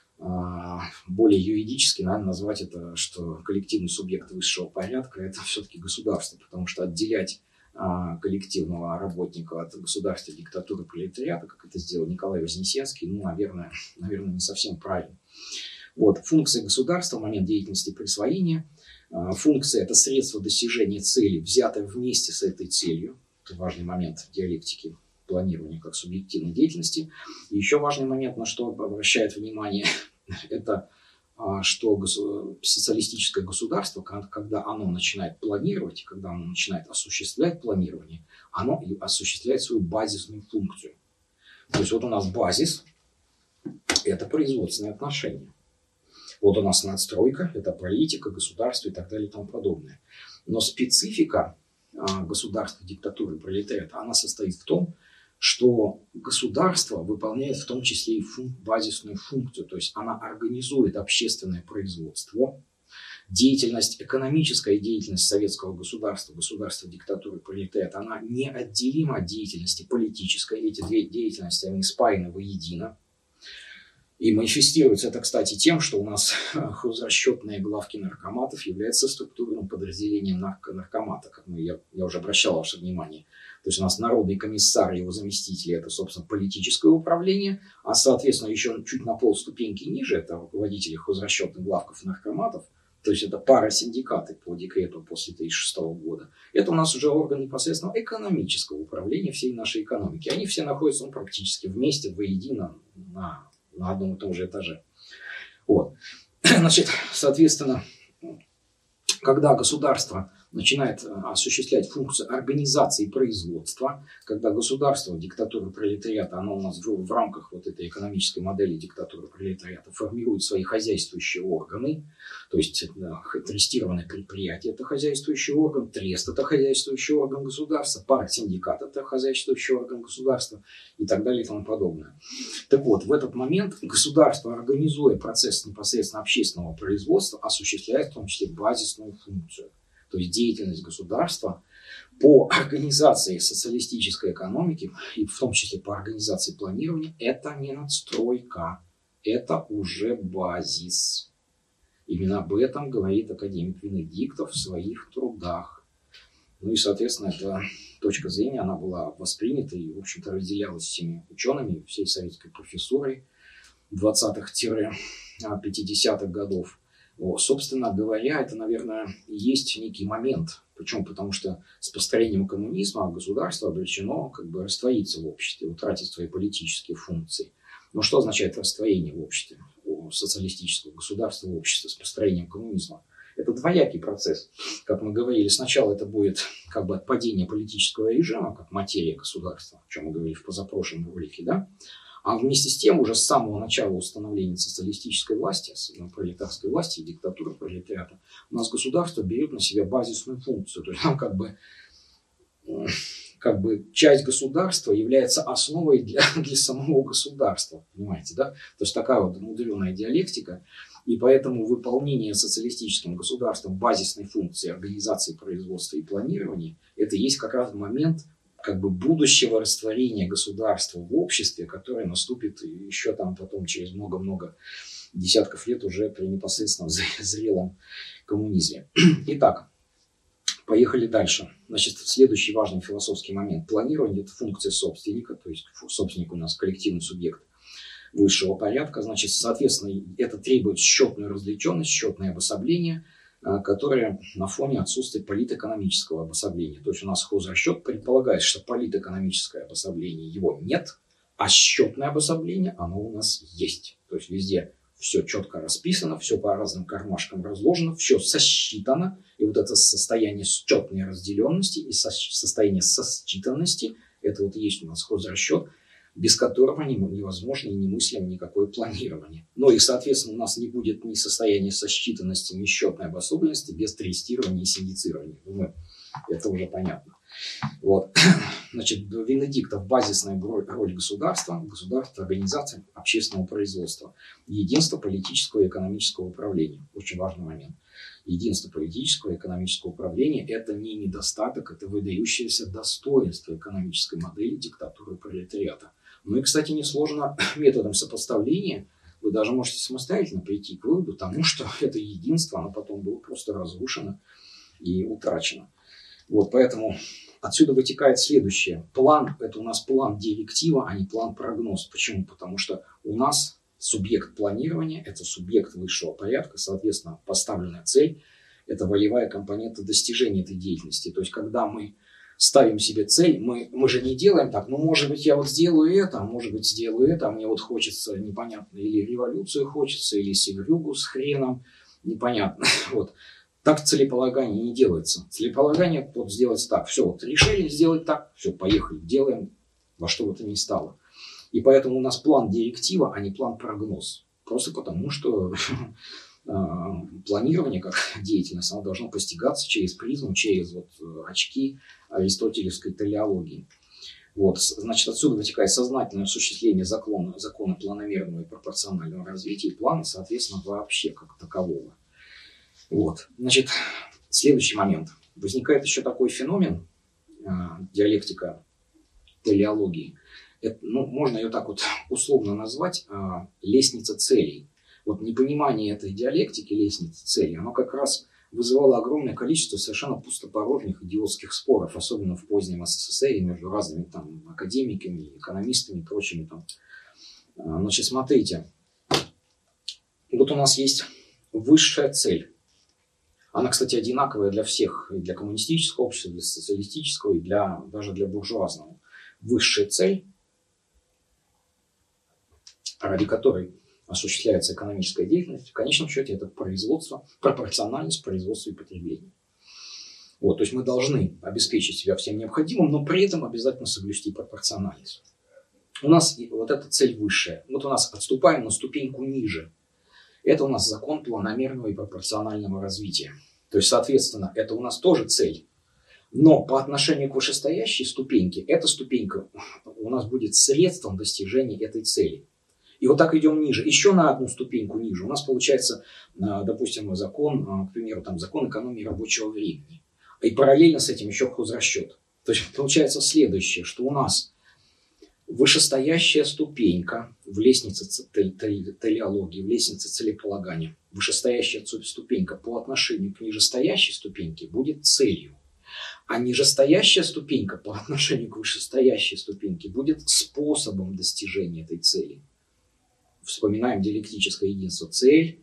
более юридически, наверное, назвать это, что коллективный субъект высшего порядка – это все-таки государство, потому что отделять коллективного работника от государства, диктатуры, пролетариата, как это сделал Николай Вознесенский, ну, наверное, не совсем правильно. Вот, функция государства, момент деятельности присвоения. Функция – это средство достижения цели, взятое вместе с этой целью. Это важный момент диалектики планирования как субъективной деятельности. И еще важный момент, на что обращает внимание, это что социалистическое государство, когда оно начинает планировать, когда оно начинает осуществлять планирование, оно осуществляет свою базисную функцию. То есть вот у нас базис – это производственные отношения. Вот у нас надстройка – это политика, государство и так далее и тому подобное. Но специфика государства, диктатуры, пролетариата, она состоит в том, что государство выполняет в том числе и базисную функцию, то есть она организует общественное производство, деятельность, экономическая деятельность советского государства, государства, диктатуры, пролетариата, она неотделима от деятельности политической. Эти две деятельности, они спаяны воедино. И манифестируется это, кстати, тем, что у нас хозрасчетные главки наркоматов являются структурным подразделением наркомата, как я уже обращал ваше внимание. То есть у нас народный комиссар и его заместители – это, собственно, политическое управление, а, соответственно, еще чуть на полступеньки ниже – это руководители хозрасчетных главков наркоматов, то есть это парасиндикаты по декрету после 1936 года. Это у нас уже орган непосредственно экономического управления всей нашей экономики. Они все находятся практически вместе, воедино на одном и том же этаже. Вот. Значит, соответственно, когда государство начинает осуществлять функцию организации производства, когда государство, диктатура пролетариата, оно у нас в рамках вот этой экономической модели диктатуры пролетариата формирует свои хозяйствующие органы, то есть трестированное предприятие – это хозяйствующий орган, трест – это хозяйствующий орган государства, парсиндикат – это хозяйствующий орган государства и так далее и тому подобное. Так вот, в этот момент государство, организуя процесс непосредственно общественного производства, осуществляет в том числе базисную функцию. То есть деятельность государства по организации социалистической экономики, и в том числе по организации планирования, это не надстройка, это уже базис. Именно об этом говорит академик Венедиктов в своих трудах. Ну и, соответственно, эта точка зрения, она была воспринята и, в общем-то, разделялась всеми учеными, всей советской профессурой 20-50-х годов. Собственно говоря, это, наверное, и есть некий момент. Почему? Потому что с построением коммунизма государство обречено раствориться в обществе, утратить свои политические функции. Но что означает растворение в обществе, социалистического государства в обществе с построением коммунизма? Это двоякий процесс. Как мы говорили, сначала это будет отпадение политического режима, как материя государства, о чем мы говорили в позапрошлом ролике, да? А вместе с тем, уже с самого начала установления социалистической власти, пролетарской власти и диктатуры пролетариата, у нас государство берет на себя базисную функцию. То есть нам часть государства является основой для самого государства. Понимаете, да? То есть такая вот мудреная диалектика. И поэтому выполнение социалистическим государством базисной функции организации производства и планирования, это есть как раз момент будущего растворения государства в обществе, которое наступит еще потом через много-много десятков лет уже при непосредственно зрелом коммунизме. Итак, поехали дальше. Значит, следующий важный философский момент. Планирование – это функция собственника, то есть собственник у нас коллективный субъект высшего порядка. Значит, соответственно, это требует счетную развлеченность, счетное обособление, которое на фоне отсутствия политэкономического обособления. То есть у нас хозрасчет предполагает, что политэкономическое обособление его нет, а счетное обособление оно у нас есть. То есть везде все четко расписано, все по разным кармашкам разложено, все сосчитано. И вот это состояние счетной разделенности и состояние сосчитанности Это вот и есть у нас хозрасчет, без которого невозможно и немыслимо никакое планирование. Ну и, соответственно, у нас не будет ни состояния сосчитанности, ни счетной обособленности без тестирования и синдицирования. Думаю, это уже понятно. Вот. Значит, Венедиктов базисная роль государства, организация общественного производства, единство политического и экономического управления. Очень важный момент. Единство политического и экономического управления – это не недостаток, это выдающееся достоинство экономической модели диктатуры пролетариата. Ну и, кстати, несложно методом сопоставления вы даже можете самостоятельно прийти к выводу тому, что это единство, оно потом было просто разрушено и утрачено. Вот, поэтому отсюда вытекает следующее. План – это у нас план директива, а не план-прогноз. Почему? Потому что у нас субъект планирования – это субъект высшего порядка, соответственно, поставленная цель – это волевая компонента достижения этой деятельности. То есть, когда мы ставим себе цель, мы же не делаем так, ну, может быть, я вот сделаю это, а может быть, сделаю это, а мне вот хочется, непонятно, или революцию хочется, или севрюгу с хреном, непонятно. Вот. Так целеполагание не делается. Целеполагание вот сделать так. Все, вот решили сделать так, все, поехали, делаем во что бы то ни стало. И поэтому у нас план директива, а не план-прогноз. Просто потому, что планирование как деятельность, оно должно постигаться через призму, через вот очки аристотелевской телеологии. Вот, значит, отсюда вытекает сознательное осуществление закона планомерного и пропорционального развития и плана, соответственно, вообще как такового. Вот, значит, следующий момент. Возникает еще такой феномен, диалектика телеологии. Это, ну, можно ее так вот условно назвать лестница целей. Вот непонимание этой диалектики, лестницы целей, оно как раз вызывало огромное количество совершенно пустопорожних идиотских споров, особенно в позднем СССР между разными там академиками, экономистами и прочими там. Значит, смотрите, вот у нас есть высшая цель. Она, кстати, одинаковая для всех, и для коммунистического общества, для социалистического, и даже для буржуазного. Высшая цель, ради которой осуществляется экономическая деятельность, в конечном счете это производство, пропорциональность производства и потребления. Вот, то есть мы должны обеспечить себя всем необходимым, но при этом обязательно соблюсти пропорциональность. У нас вот эта цель высшая. Вот у нас отступаем на ступеньку ниже. Это у нас закон планомерного и пропорционального развития. То есть, соответственно, это у нас тоже цель. Но по отношению к вышестоящей ступеньке, эта ступенька у нас будет средством достижения этой цели. И вот так идем ниже. Еще на одну ступеньку ниже. У нас получается, допустим, закон, к примеру, там, закон экономии рабочего времени. И параллельно с этим еще хозрасчет. То есть получается следующее, что у нас вышестоящая ступенька в лестнице телеологии, в лестнице целеполагания, вышестоящая ступенька по отношению к нижестоящей ступеньке будет целью. А нижестоящая ступенька по отношению к вышестоящей ступеньке будет способом достижения этой цели. Вспоминаем диалектическое единство. Цель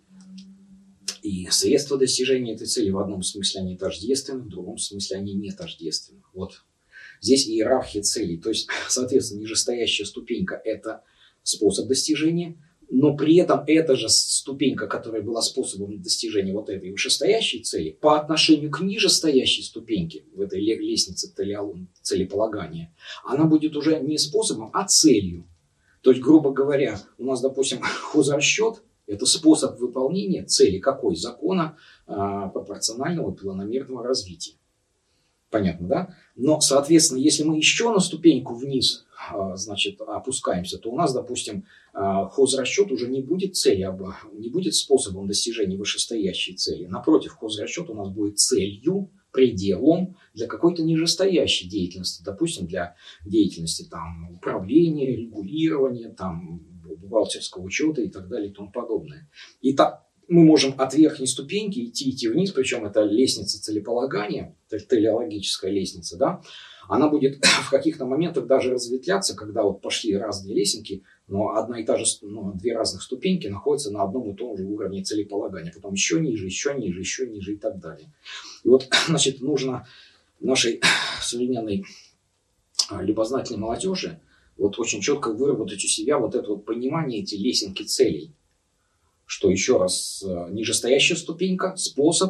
и средства достижения этой цели в одном смысле они тождественны, в другом смысле они не тождественны. Вот здесь иерархия целей. То есть, соответственно, нижестоящая ступенька – это способ достижения, но при этом эта же ступенька, которая была способом достижения вот этой вышестоящей цели, по отношению к нижестоящей ступеньке в этой лестнице целеполагания, она будет уже не способом, а целью. То есть, грубо говоря, у нас, допустим, хозрасчет – это способ выполнения цели какой? Закона пропорционального планомерного развития. Понятно, да? Но, соответственно, если мы еще на ступеньку вниз, значит, опускаемся, то у нас, допустим, хозрасчет уже не будет целью, не будет способом достижения вышестоящей цели. Напротив, хозрасчет у нас будет целью, пределом для какой-то нижестоящей деятельности, допустим, для деятельности там, управления, регулирования, там, бухгалтерского учета и так далее и тому подобное. И так мы можем от верхней ступеньки идти вниз, причем это лестница целеполагания, телеологическая лестница, да, она будет в каких-то моментах даже разветвляться, когда вот пошли разные лесенки, но одна и та же, две разных ступеньки находятся на одном и том же уровне целеполагания, потом еще ниже, еще ниже, еще ниже и так далее. И вот, значит, нужно нашей современной любознательной молодежи вот очень четко выработать у себя вот это вот понимание, эти лесенки целей. Что еще раз, нижестоящая ступенька, способ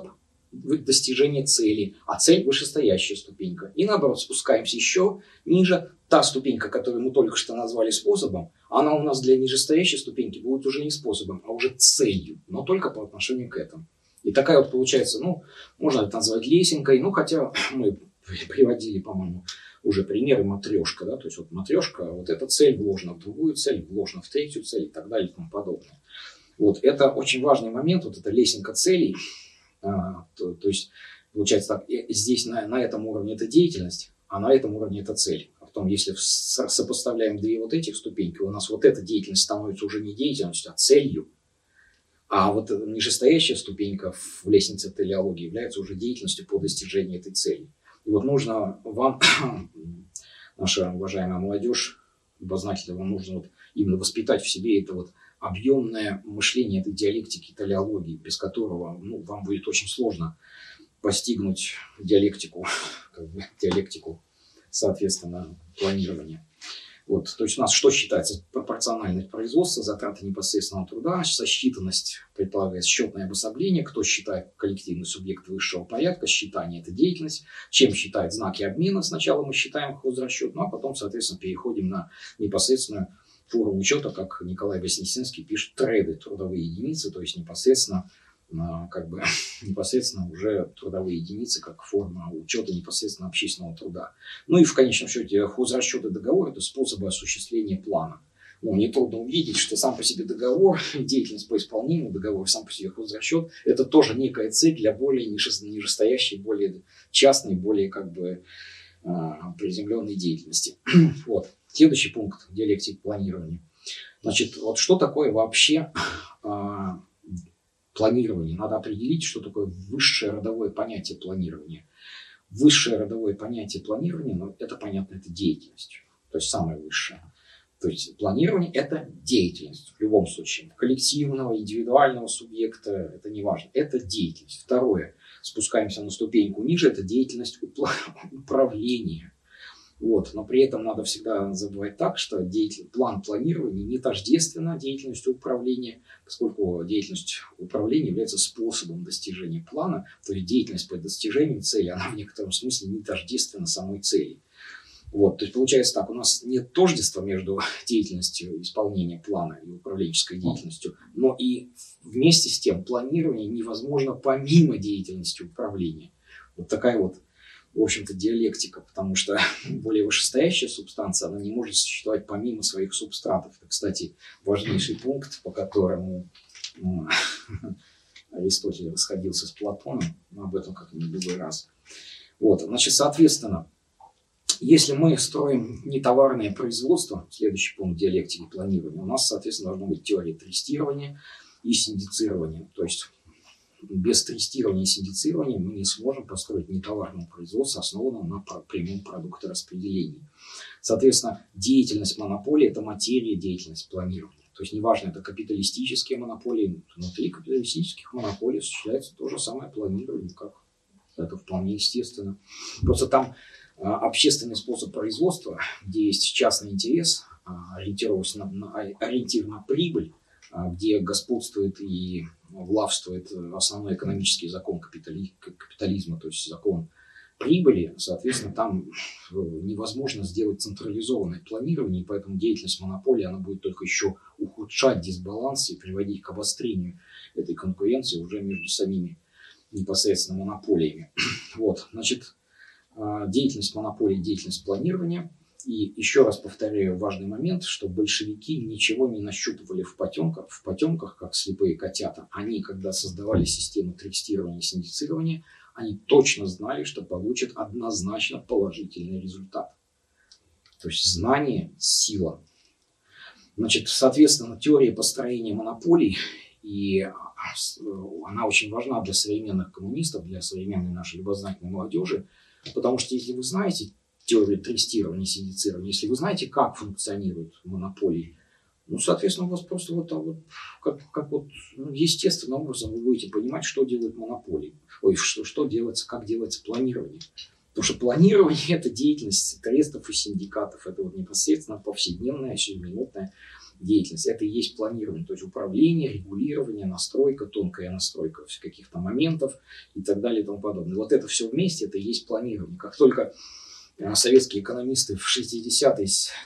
достижение цели, а цель вышестоящая ступенька. И наоборот, спускаемся еще ниже. Та ступенька, которую мы только что назвали способом, она у нас для нижестоящей ступеньки будет уже не способом, а уже целью, но только по отношению к этому. И такая вот получается, можно это назвать лесенкой, хотя мы приводили, по-моему, уже примеры матрешка, да, то есть вот матрешка, вот эта цель вложена в другую цель, вложена в третью цель и так далее и тому подобное. Вот это очень важный момент, вот эта лесенка целей, то есть получается так, здесь на этом уровне это деятельность, а на этом уровне это цель. А потом, если сопоставляем две вот этих ступеньки, у нас вот эта деятельность становится уже не деятельностью, а целью. А вот нижестоящая ступенька в лестнице телеологии является уже деятельностью по достижению этой цели. И вот нужно вам, наша уважаемая молодежь, любознательная, вам нужно вот именно воспитать в себе это вот объемное мышление этой диалектики телеологии, без которого вам будет очень сложно постигнуть диалектику, соответственно, планирования. Вот, то есть у нас что считается? Пропорциональность производства, затраты непосредственного труда, сосчитанность, предполагает счетное обособление, кто считает коллективный субъект высшего порядка, считание – это деятельность, чем считает знаки обмена, сначала мы считаем хозрасчет, а потом, соответственно, переходим на непосредственную форму учета, как Николай Вознесенский пишет, треды, трудовые единицы, то есть непосредственно уже трудовые единицы как форма учета непосредственно общественного труда. И в конечном счете хозрасчет и договор – это способы осуществления плана. Нетрудно увидеть, что сам по себе договор, деятельность по исполнению договора, сам по себе хозрасчет – это тоже некая цель для более нижестоящей, более частной, более приземленной деятельности. Вот. Следующий пункт диалектики планирования. Значит, вот что такое вообще планирование? Надо определить, что такое высшее родовое понятие планирования. Высшее родовое понятие планирования, это понятно, это деятельность. То есть самое высшее. То есть планирование – это деятельность в любом случае. Коллективного, индивидуального субъекта, это не важно. Это деятельность. Второе. Спускаемся на ступеньку ниже, это деятельность управления. Вот. Но при этом надо всегда забывать так, что план планирования не тождественно деятельностью управления, поскольку деятельность управления является способом достижения плана, то есть деятельность по достижению цели, она в некотором смысле не тождественна самой цели. Вот. То есть получается так, у нас нет тождества между деятельностью исполнения плана и управленческой деятельностью, но и вместе с тем планирование невозможно помимо деятельности управления. Вот такая вот, в общем-то, диалектика, потому что более вышестоящая субстанция, она не может существовать помимо своих субстратов. Это, кстати, важнейший пункт, по которому Аристотель расходился с Платоном, но об этом как-нибудь в другой раз. Вот, значит, соответственно, если мы строим нетоварное производство, следующий пункт диалектики планирования, у нас, соответственно, должна быть теория тестирования и синдицирования, то есть без тестирования и синдицирования мы не сможем построить нетоварное производство, основанное на прямом продуктораспределении. Соответственно, деятельность монополии – это материя, деятельность планирования. То есть, неважно, это капиталистические монополии, внутри капиталистических монополий осуществляется то же самое планирование, как это вполне естественно. Просто там общественный способ производства, где есть частный интерес, ориентир на прибыль, где господствует и властвует основной экономический закон капитализма, то есть закон прибыли, соответственно, там невозможно сделать централизованное планирование, и поэтому деятельность монополии, она будет только еще ухудшать дисбаланс и приводить к обострению этой конкуренции уже между самими непосредственно монополиями. Вот, значит, деятельность монополии, деятельность планирования. И еще раз повторяю важный момент, что большевики ничего не нащупывали в потемках, как слепые котята. Они, когда создавали систему тестирования и синдицирования, они точно знали, что получат однозначно положительный результат. То есть знание – сила. Значит, соответственно, теория построения монополий, и она очень важна для современных коммунистов, для современной нашей любознательной молодежи, потому что если вы знаете теорию тестирования и синдицирования, если вы знаете, как функционируют монополии, соответственно, у вас просто естественным образом вы будете понимать, что делают монополии, что делается, как делается планирование. Потому что планирование – это деятельность трестов и синдикатов, это непосредственно повседневная, сиюминутная деятельность, это и есть планирование, то есть управление, регулирование, настройка, тонкая настройка каких-то моментов и так далее и тому подобное. Вот это все вместе, это и есть планирование. Как только советские экономисты в 60-е,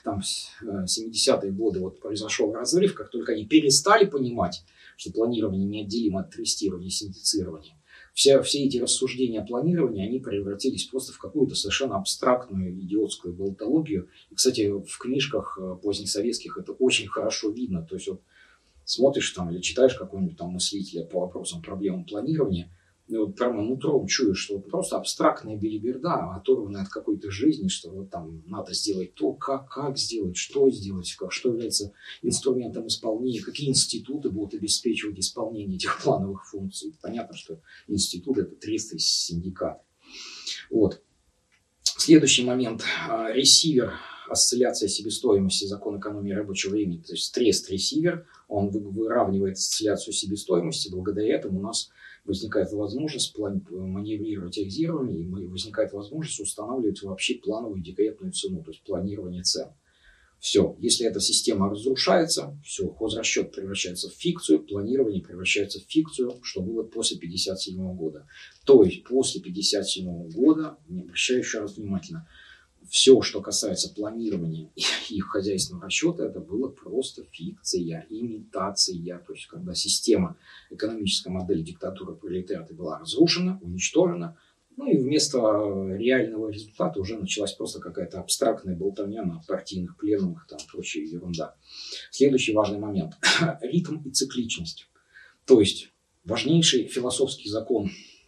70-е годы вот произошел разрыв, как только они перестали понимать, что планирование неотделимо от тестирования и синтезирования, все эти рассуждения о планировании, они превратились просто в какую-то совершенно абстрактную идиотскую болтологию. И, кстати, в книжках поздних советских это очень хорошо видно. То есть вот смотришь там или читаешь какого-нибудь там мыслителя по вопросам проблем планирования, и вот прямо нутром чуешь, что вот просто абстрактная белиберда, оторванная от какой-то жизни, что вот там надо сделать то, как сделать, что что является инструментом исполнения, какие институты будут обеспечивать исполнение этих плановых функций. Понятно, что институт – это трест и синдикат. Вот. Следующий момент. Ресивер, осцилляция себестоимости, закон экономии рабочего времени, то есть трест-ресивер, он выравнивает осцилляцию себестоимости, благодаря этому у нас возникает возможность маневрировать экзированием, и возникает возможность устанавливать вообще плановую декретную цену, то есть планирование цен. Все. Если эта система разрушается, все, хозрасчет превращается в фикцию, планирование превращается в фикцию, что было после 1957 года. То есть после 1957 года, не обращаю еще раз внимательно, все, что касается планирования и хозяйственного расчета, это было просто фикция, имитация. То есть, когда система, экономическая модель диктатуры пролетариата была разрушена, уничтожена, ну и вместо реального результата уже началась просто какая-то абстрактная болтовня на партийных пленумах, там прочая ерунда. Следующий важный момент. Ритм и цикличность. То есть, важнейший философский закон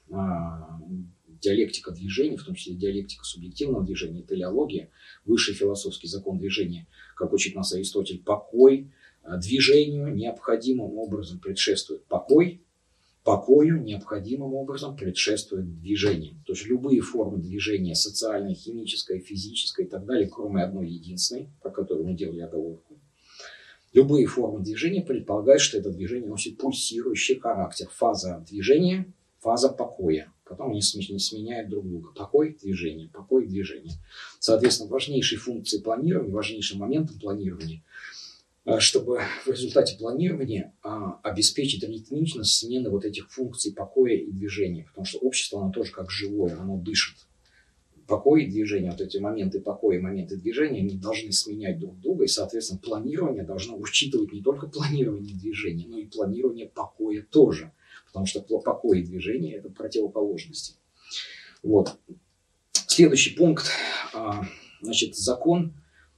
диалектика движения, в том числе диалектика субъективного движения, телеология, высший философский закон движения, как учит нас Аристотель, покой движению необходимым образом предшествует покой, покою необходимым образом предшествует движение. То есть любые формы движения, социальное, химическое, физическое и так далее, кроме одной единственной, про которую мы делали оговорку, любые формы движения предполагают, что это движение носит пульсирующий характер. Фаза движения, фаза покоя. Потом они сменяют друг друга. Покой, движение, покой, движение. Соответственно, важнейшей функцией планирования, важнейшим моментом планирования, чтобы в результате планирования обеспечить ритмичность смены вот этих функций покоя и движения. Потому что общество, оно тоже как живое, оно дышит. Покой и движение, вот эти моменты покоя и моменты движения, они должны сменять друг друга. И, соответственно, планирование должно учитывать не только планирование движения, но и планирование покоя тоже. Потому что покой и движение – это противоположности. Вот. Следующий пункт. Значит, закон.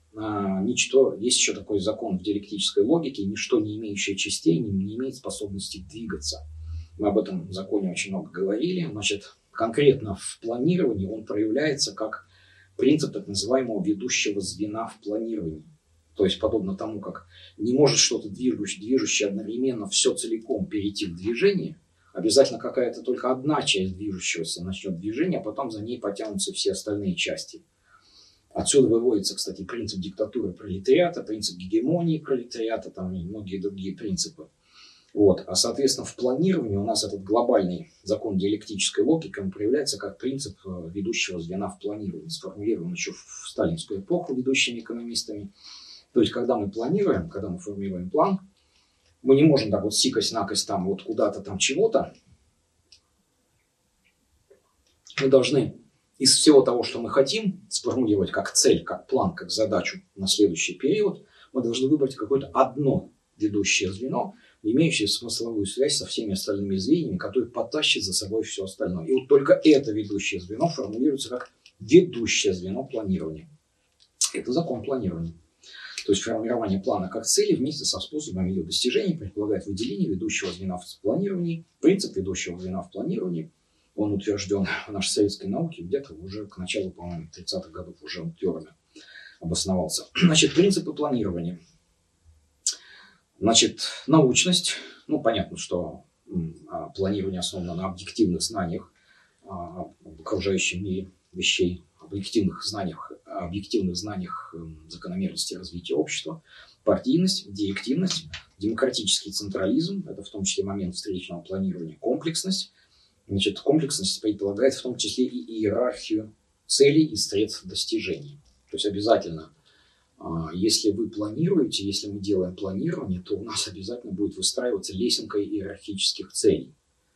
Есть еще такой закон в диалектической логике. Ничто, не имеющее частей, не имеет способности двигаться. Мы об этом законе очень много говорили. Значит, конкретно в планировании он проявляется как принцип так называемого ведущего звена в планировании. То есть, подобно тому, как не может что-то движущее одновременно все целиком перейти в движение, обязательно какая-то только одна часть движущегося начнет движение, а потом за ней потянутся все остальные части. Отсюда выводится, кстати, принцип диктатуры пролетариата, принцип гегемонии пролетариата, там и многие другие принципы. Вот. А, соответственно, в планировании у нас этот глобальный закон диалектической логики, он проявляется как принцип ведущего звена в планировании, сформулирован еще в сталинскую эпоху ведущими экономистами. То есть, когда мы планируем, когда мы формируем план, мы не можем так вот сикость-накость там вот куда-то там чего-то. Мы должны из всего того, что мы хотим сформулировать как цель, как план, как задачу на следующий период, мы должны выбрать какое-то одно ведущее звено, имеющее смысловую связь со всеми остальными звеньями, которое потащит за собой все остальное. И вот только это ведущее звено формулируется как ведущее звено планирования. Это закон планирования. То есть формирование плана как цели вместе со способом ее достижения предполагает выделение ведущего звена в планировании. Принцип ведущего звена в планировании, он утвержден в нашей советской науке где-то уже к началу, по-моему, 30-х годов уже он твердо обосновался. Значит, принципы планирования. Значит, научность. Ну, понятно, что планирование основано на объективных знаниях об окружающем мире вещей, объективных знаниях закономерности развития общества, партийность, директивность, демократический централизм, это в том числе момент встречного планирования, комплексность. Значит, комплексность предполагает в том числе и иерархию целей и средств достижения. То есть обязательно Если вы планируете, если мы делаем планирование, то у нас обязательно будет выстраиваться лесенка иерархических целей.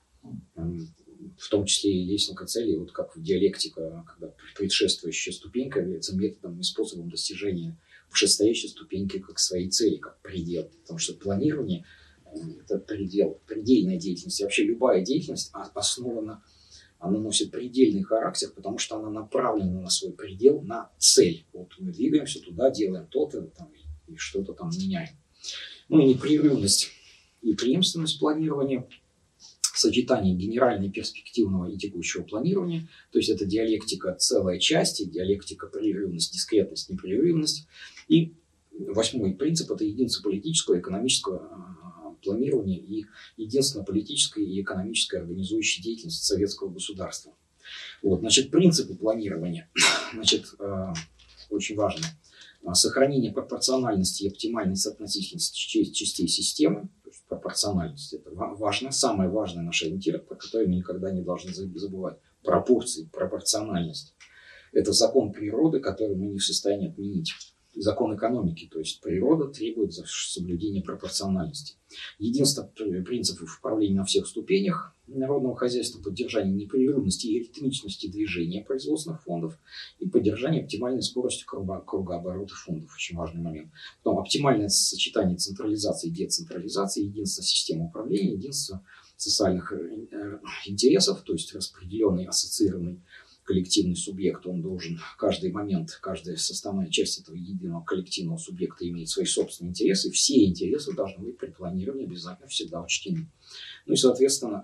В том числе и лесенка целей, вот как в диалектика, когда предшествующая ступенька является методом и способом достижения вышестоящей ступеньки как своей цели, как предел. Потому что планирование – это предел, предельная деятельность. И вообще любая деятельность основана, она носит предельный характер, потому что она направлена на свой предел, на цель. Вот мы двигаемся туда, делаем то-то там, и что-то там меняем. Ну и непрерывность и преемственность планирования, сочетание генерально-перспективного и текущего планирования, то есть это диалектика целой части, диалектика прерывность, дискретность, непрерывность. И 8-й принцип – это единство политического и экономического планирования и единство политической и экономической организующей деятельности советского государства. Вот, значит, принципы планирования, значит, очень важно. Сохранение пропорциональности и оптимальной соотносительности частей системы. То есть пропорциональность – это важно, самый важный наш ориентир, про который мы никогда не должны забывать. Пропорции, пропорциональность. Это закон природы, который мы не в состоянии отменить. Закон экономики, то есть природа требует соблюдения пропорциональности. Единство принципов управления на всех ступенях народного хозяйства, поддержание непрерывности и ритмичности движения производственных фондов и поддержание оптимальной скорости кругооборота фондов. Очень важный момент. Потом оптимальное сочетание централизации и децентрализации, единство системы управления, единство социальных интересов, то есть распределенный, ассоциированный коллективный субъект, он должен каждый момент, каждая составная часть этого единого коллективного субъекта имеет свои собственные интересы, и все интересы должны быть при планировании обязательно всегда учтены. Ну и, соответственно,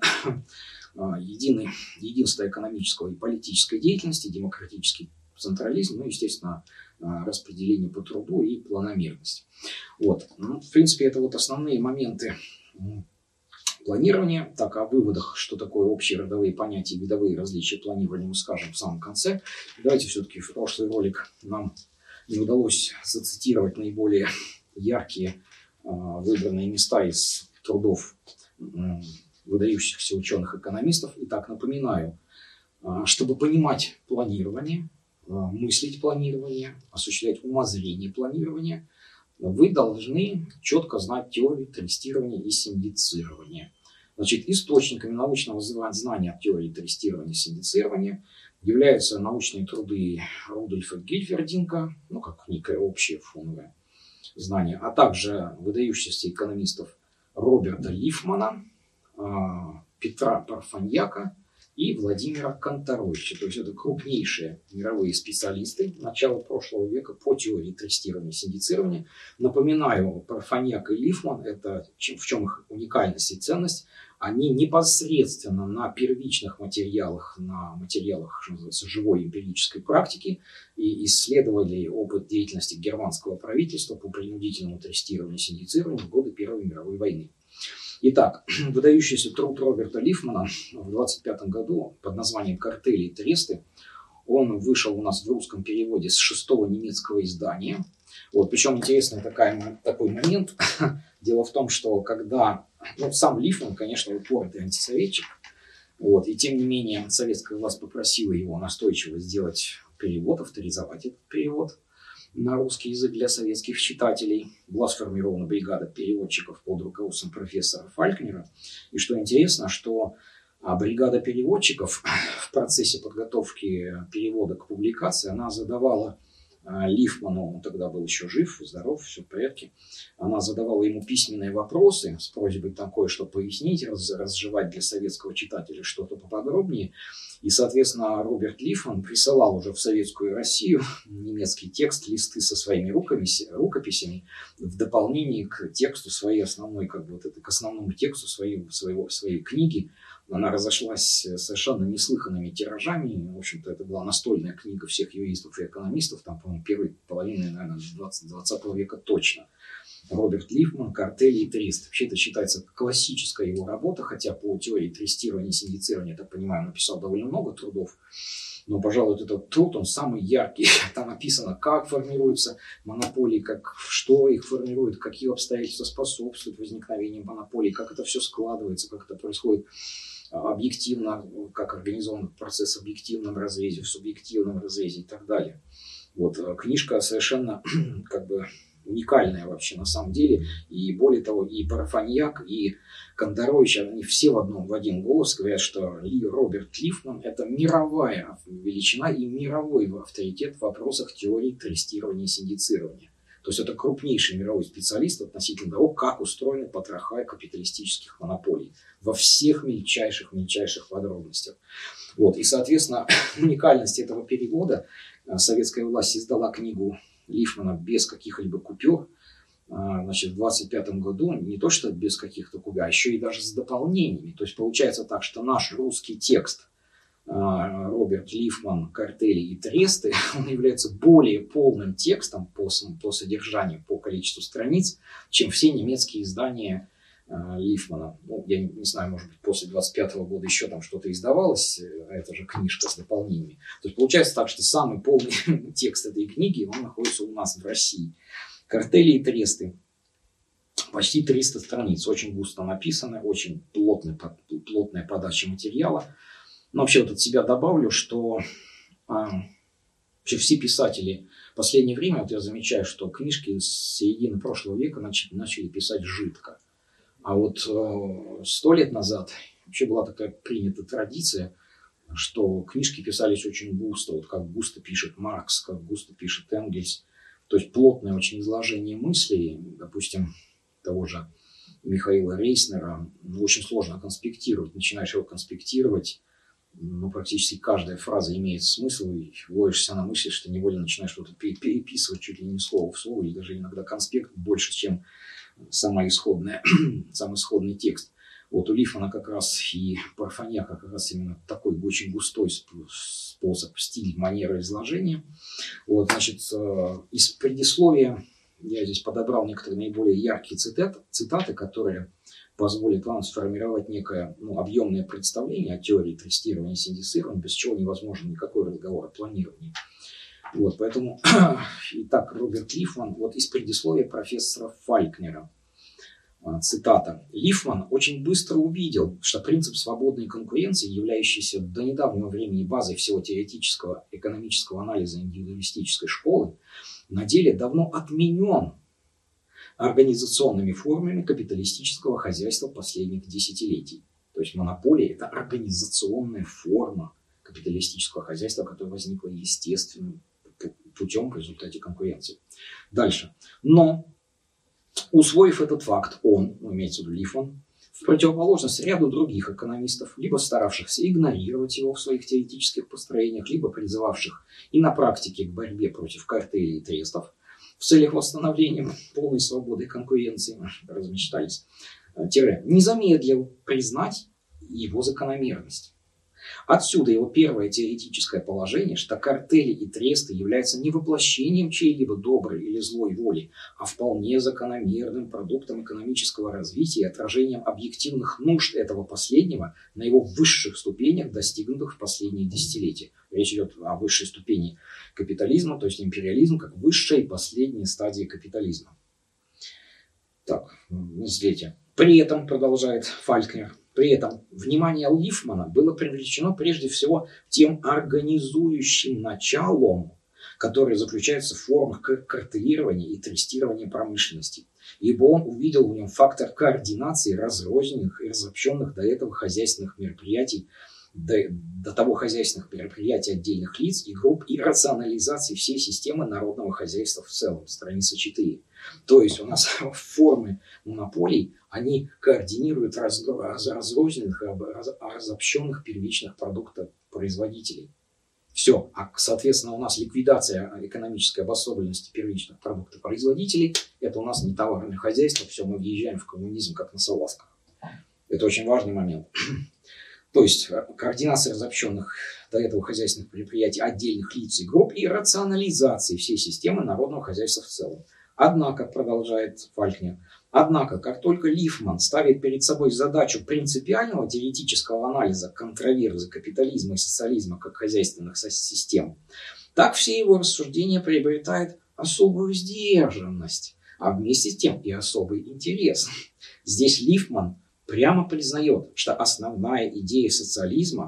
единство экономического и политической деятельности, демократический централизм, ну, естественно, распределение по труду и планомерность. Вот. Ну, в принципе, это вот основные моменты планирования. Так, о выводах, что такое общие родовые понятия и видовые различия планирования, мы скажем в самом конце. Давайте все-таки в прошлый ролик нам не удалось зацитировать наиболее яркие выбранные места из трудов выдающихся ученых-экономистов. Итак, напоминаю, чтобы понимать планирование, мыслить планирование, осуществлять умозрение планирования, вы должны четко знать теорию тестирования и синдицирования. Значит, источниками научного знания о теории тестирования и синдицирования являются научные труды Рудольфа Гильфердинга, ну, как некое общее фоновое знание, а также выдающихся экономистов Роберта Лифмана, Петра Парфаньяка и Владимира Конторовича. То есть это крупнейшие мировые специалисты начала прошлого века по теории тестирования и синдицирования. Напоминаю, Парфаньяк и Лифман, это в чем их уникальность и ценность, они непосредственно на первичных материалах, на материалах, что называется, живой эмпирической практики и исследовали опыт деятельности германского правительства по принудительному тестированию и синдицированию в годы Первой мировой войны. Итак, выдающийся труд Роберта Лифмана в 1925 году под названием «Картели и тресты», он вышел у нас в русском переводе с 6-го немецкого издания. Вот, причем интересный такой момент. Дело в том, что когда сам Лифман, конечно, упоротый антисоветчик, вот, и тем не менее советская власть попросила его настойчиво сделать перевод, авторизовать этот перевод на русский язык для советских читателей. Была сформирована бригада переводчиков под руководством профессора Фалькнера. И что интересно, что бригада переводчиков в процессе подготовки перевода к публикации, она задавала Лифману, он тогда был еще жив, здоров, все в порядке, она задавала ему письменные вопросы с просьбой там кое-что пояснить, разжевать для советского читателя что-то поподробнее. И, соответственно, Роберт Лифман присылал уже в Советскую Россию немецкий текст, листы со своими рукописями в дополнение к тексту своей основной, к основному тексту своей книги. Она разошлась совершенно неслыханными тиражами. В общем-то, это была настольная книга всех юристов и экономистов, там, по-моему, первой половины, наверное, 20 века точно. Роберт Лифман, «Картели и трест». Вообще это считается классическая его работа, хотя по теории тестирования и синдицирования, я так понимаю, он написал довольно много трудов. Но, пожалуй, этот труд, он самый яркий. Там написано, как формируются монополии, что их формирует, какие обстоятельства способствуют возникновению монополий, как это все складывается, как это происходит объективно, как организован процесс в объективном разрезе, в субъективном разрезе и так далее. Вот, книжка совершенно как бы уникальная вообще на самом деле. И более того, и Парфаньяк, и Канторович, они все в один голос говорят, что Роберт Лифман – это мировая величина и мировой авторитет в вопросах теории тестирования и синдицирования. То есть это крупнейший мировой специалист относительно того, как устроены потроха капиталистических монополий во всех мельчайших подробностях. Вот. И, соответственно, уникальность этого перевода. Советская власть издала книгу Лифмана без каких-либо купюр. Значит, в 1925 году не то что без каких-то купюр, а еще и даже с дополнениями. То есть получается так, что наш русский текст Роберт Лифман «Картели и тресты», он является более полным текстом по содержанию, по количеству страниц, чем все немецкие издания Лифмана. Ну, я не знаю, может быть, после 25 года еще там что-то издавалось, эта же книжка с дополнениями. То есть получается так, что самый полный текст этой книги, он находится у нас в России. «Картели и тресты». Почти 300 страниц, очень густо написано, очень плотная подача материала. Но вообще вот от себя добавлю, что вообще все писатели в последнее время, вот я замечаю, что книжки с середины прошлого века начали писать жидко. А вот 100 лет назад вообще была такая принята традиция, что книжки писались очень густо, вот как густо пишет Маркс, как густо пишет Энгельс. То есть плотное очень изложение мыслей, допустим, того же Михаила Рейснера, очень сложно конспектировать. Начинаешь его конспектировать, практически каждая фраза имеет смысл, и ловишься на мысли, что невольно начинаешь что-то переписывать чуть ли не слово в слово, или даже иногда конспект больше, чем сам исходный текст. Вот у Лифмана как раз и Парфаньяка как раз именно такой очень густой способ, стиль, манера изложения. Вот, значит, из предисловия я здесь подобрал некоторые наиболее яркие цитаты, которые позволит вам сформировать некое объемное представление о теории тестирования и синдицирования, без чего невозможен никакой разговор о планировании. Вот, поэтому, итак, Роберт Лифман, вот из предисловия профессора Фалькнера, цитата. «Лифман очень быстро увидел, что принцип свободной конкуренции, являющийся до недавнего времени базой всего теоретического экономического анализа индивидуалистической школы, на деле давно отменен организационными формами капиталистического хозяйства последних десятилетий». То есть монополия – это организационная форма капиталистического хозяйства, которая возникла естественным путем в результате конкуренции. Дальше. Но, усвоив этот факт, он, имеется в виду Лифман, в противоположность ряду других экономистов, либо старавшихся игнорировать его в своих теоретических построениях, либо призывавших и на практике к борьбе против картелей и трестов, в целях восстановления полной свободы и конкуренции, размечтались, не замедлил признать его закономерность. Отсюда его первое теоретическое положение, что картели и тресты являются не воплощением чьей-либо доброй или злой воли, а вполне закономерным продуктом экономического развития и отражением объективных нужд этого последнего на его высших ступенях, достигнутых в последние десятилетия. Речь идет о высшей ступени капитализма, то есть империализм, как высшая и последняя стадия капитализма. Так, взгляните. При этом, продолжает Фалькнер, при этом внимание Лифмана было привлечено прежде всего тем организующим началом, которое заключается в формах картелирования и тестирования промышленности. Ибо он увидел в нем фактор координации разрозненных и разобщенных до этого хозяйственных мероприятий, до того хозяйственных мероприятий отдельных лиц и групп и рационализации всей системы народного хозяйства в целом. Страница 4. То есть у нас формы монополий, они координируют разрозненных, разобщенных первичных продуктов производителей. Все. А, соответственно, у нас ликвидация экономической обособленности первичных продуктов производителей. Это у нас не товарное хозяйство. Все, мы въезжаем в коммунизм, как на салазках. Это очень важный момент. То есть координация разобщенных до этого хозяйственных предприятий отдельных лиц и групп и рационализации всей системы народного хозяйства в целом. Однако, продолжает Фалькнер, как только Лифман ставит перед собой задачу принципиального теоретического анализа контроверзы капитализма и социализма как хозяйственных систем, так все его рассуждения приобретают особую сдержанность, а вместе с тем и особый интерес. Здесь Лифман прямо признает, что основная идея социализма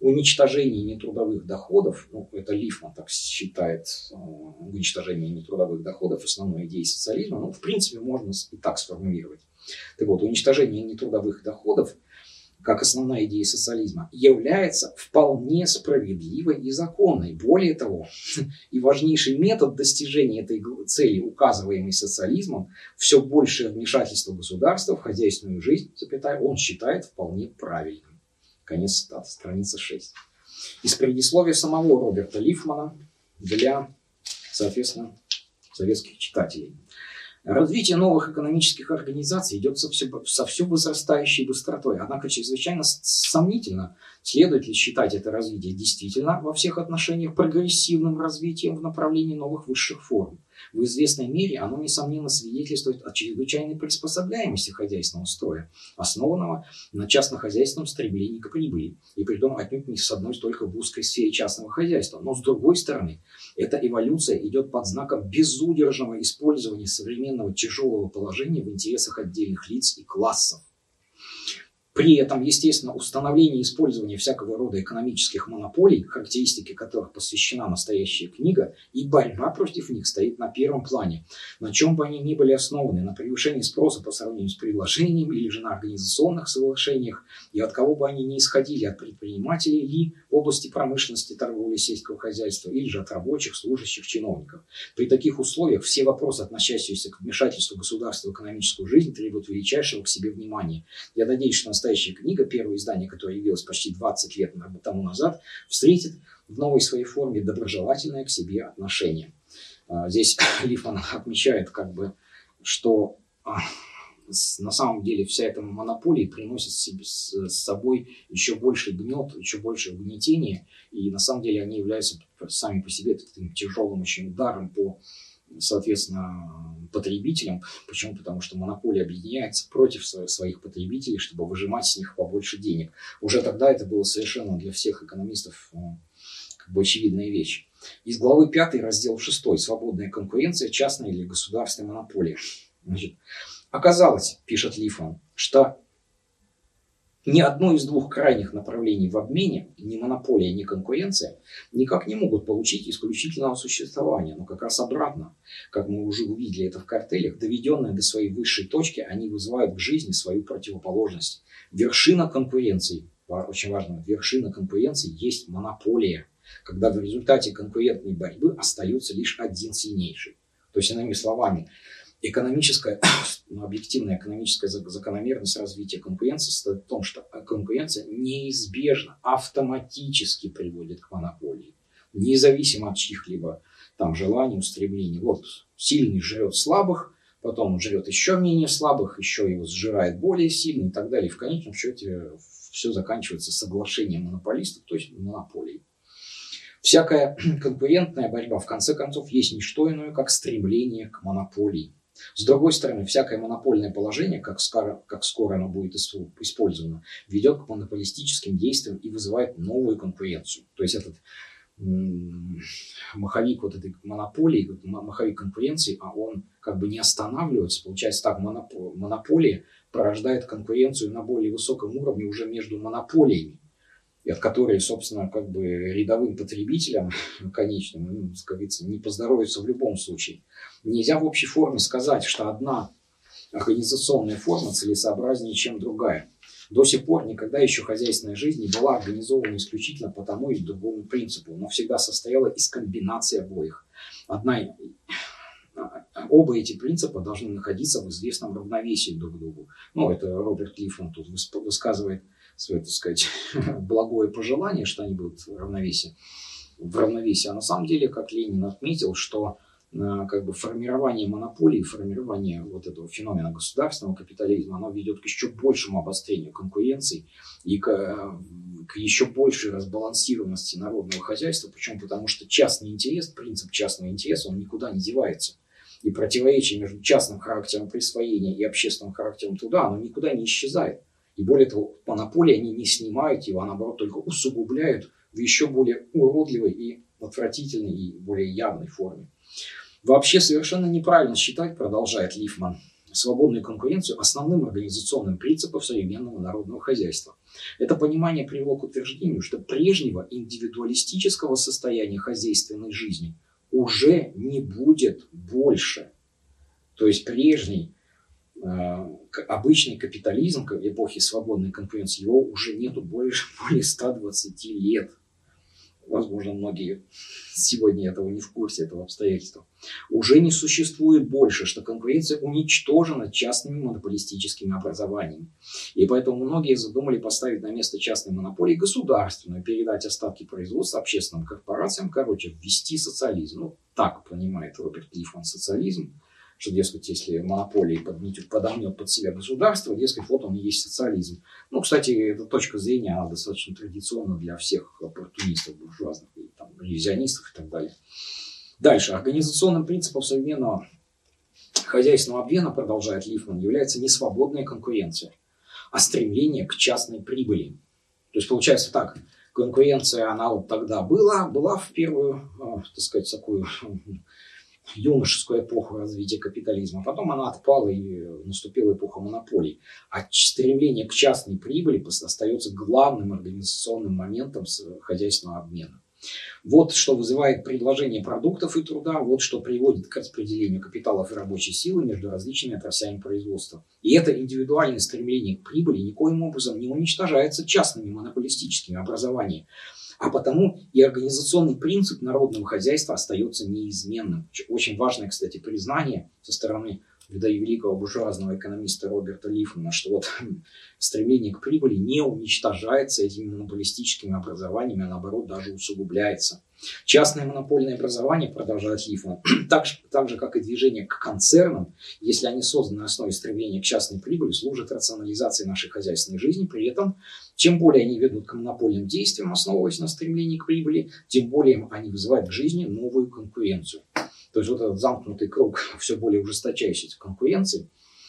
Уничтожение нетрудовых доходов, ну, это Лифман так считает, уничтожение нетрудовых доходов основной идеей социализма, ну, в принципе, можно и так сформулировать. Так вот, уничтожение нетрудовых доходов как основная идея социализма является вполне справедливой и законной. Более того, и важнейший метод достижения этой цели, указываемый социализмом, все большее вмешательство государства в хозяйственную жизнь, он считает вполне правильным. Конец цитаты, страница 6. Из предисловия самого Роберта Лифмана для, соответственно, советских читателей. Развитие новых экономических организаций идет со все возрастающей быстротой. Однако чрезвычайно сомнительно, следует ли считать это развитие действительно во всех отношениях прогрессивным развитием в направлении новых высших форм. В известной мере оно, несомненно, свидетельствует о чрезвычайной приспособляемости хозяйственного строя, основанного на частнохозяйственном стремлении к прибыли, и притом отнюдь не с одной только в узкой сфере частного хозяйства. Но с другой стороны, эта эволюция идет под знаком безудержного использования современного тяжелого положения в интересах отдельных лиц и классов. При этом, естественно, установление и использование всякого рода экономических монополий, характеристике которых посвящена настоящая книга, и борьба против них стоит на первом плане. На чем бы они ни были основаны, на превышении спроса по сравнению с предложением или же на организационных соглашениях, и от кого бы они ни исходили, от предпринимателей ли в области промышленности, торговли, сельского хозяйства, или же от рабочих, служащих, чиновников. При таких условиях все вопросы, относящиеся к вмешательству государства в экономическую жизнь, требуют величайшего к себе внимания. Я надеюсь, что настоящая книга, первое издание, которое явилось почти 20 лет тому назад, встретит в новой своей форме доброжелательное к себе отношение. Здесь Лифман отмечает, что на самом деле вся эта монополия приносит с собой еще больше гнет, еще больше угнетения, и на самом деле они являются сами по себе таким тяжелым очень ударом по, соответственно, потребителям. Почему? Потому что монополия объединяется против своих потребителей, чтобы выжимать с них побольше денег. Уже тогда это было совершенно для всех экономистов очевидная вещь. Из главы 5, раздел 6. Свободная конкуренция, частная или государственная монополия. Значит, оказалось, пишет Лифман, что ни одно из двух крайних направлений в обмене, ни монополия, ни конкуренция, никак не могут получить исключительного существования. Но как раз обратно, как мы уже увидели это в картелях, доведенные до своей высшей точки, они вызывают к жизни свою противоположность. Вершина конкуренции, очень важно, вершина конкуренции есть монополия, когда в результате конкурентной борьбы остается лишь один сильнейший. То есть, иными словами, объективная экономическая закономерность развития конкуренции состоит в том, что конкуренция неизбежно, автоматически приводит к монополии, независимо от чьих-либо желаний, устремлений. Вот сильный жрет слабых, потом он жрет еще менее слабых, еще его сжирает более сильный и так далее. В конечном счете все заканчивается соглашением монополистов, то есть монополией. Всякая конкурентная борьба, в конце концов, есть не что иное, как стремление к монополии. С другой стороны, всякое монопольное положение, как скоро оно будет использовано, ведет к монополистическим действиям и вызывает новую конкуренцию. То есть этот маховик этой монополии, маховик конкуренции, он не останавливается. Получается так, монополия порождает конкуренцию на более высоком уровне уже между монополиями, и от которой, собственно, рядовым потребителям конечным, как говорится, не поздоровится в любом случае. Нельзя в общей форме сказать, что одна организационная форма целесообразнее, чем другая. До сих пор никогда еще хозяйственная жизнь не была организована исключительно по тому или другому принципу, но всегда состояла из комбинации обоих. Оба эти принципа должны находиться в известном равновесии друг к другу. Это Роберт Лифман тут высказывает свое, так сказать, благое пожелание, что они будут в равновесии. А на самом деле, как Ленин отметил, что формирование монополии, формирование этого феномена государственного капитализма, оно ведет к еще большему обострению конкуренции и к еще большей разбалансированности народного хозяйства. Почему? Потому что частный интерес, принцип частного интереса, он никуда не девается. И противоречие между частным характером присвоения и общественным характером труда, оно никуда не исчезает. И более того, монополии они не снимают его, а наоборот только усугубляют в еще более уродливой и отвратительной и более явной форме. Вообще совершенно неправильно считать, продолжает Лифман, свободную конкуренцию основным организационным принципом современного народного хозяйства. Это понимание привело к утверждению, что прежнего индивидуалистического состояния хозяйственной жизни уже не будет больше. То есть прежний обычный капитализм эпохи свободной конкуренции, его уже нету более 120 лет. Возможно, многие сегодня этого не в курсе, этого обстоятельства. Уже не существует больше, что конкуренция уничтожена частными монополистическими образованиями. И поэтому многие задумали поставить на место частной монополии государственную, передать остатки производства общественным корпорациям, ввести социализм. Ну, так понимает Роберт Лифман социализм, что, дескать, если монополии подомнет под себя государство, дескать, вот он и есть социализм. Ну, кстати, эта точка зрения, она достаточно традиционна для всех оппортунистов, буржуазных, ревизионистов и так далее. Дальше. Организационным принципом современного хозяйственного обмена, продолжает Лифман, является не свободная конкуренция, а стремление к частной прибыли. То есть, получается так, конкуренция, она вот тогда была в первую, так сказать, такую юношескую эпоху развития капитализма. Потом она отпала и наступила эпоха монополий. А стремление к частной прибыли остается главным организационным моментом хозяйственного обмена. Вот что вызывает предложение продуктов и труда, вот что приводит к распределению капиталов и рабочей силы между различными отраслями производства. И это индивидуальное стремление к прибыли никоим образом не уничтожается частными монополистическими образованиями. А потому и организационный принцип народного хозяйства остается неизменным. Очень важное, кстати, признание со стороны великого буржуазного экономиста Роберта Лифмана, что вот стремление к прибыли не уничтожается этими монополистическими образованиями, а наоборот даже усугубляется. Частное монопольное образование, продолжает Лифман, так же как и движение к концернам, если они созданы на основе стремления к частной прибыли, служат рационализации нашей хозяйственной жизни. При этом, чем более они ведут к монопольным действиям, основываясь на стремлении к прибыли, тем более они вызывают к жизни новую конкуренцию. То есть вот этот замкнутый круг все более ужесточающейся конкуренции,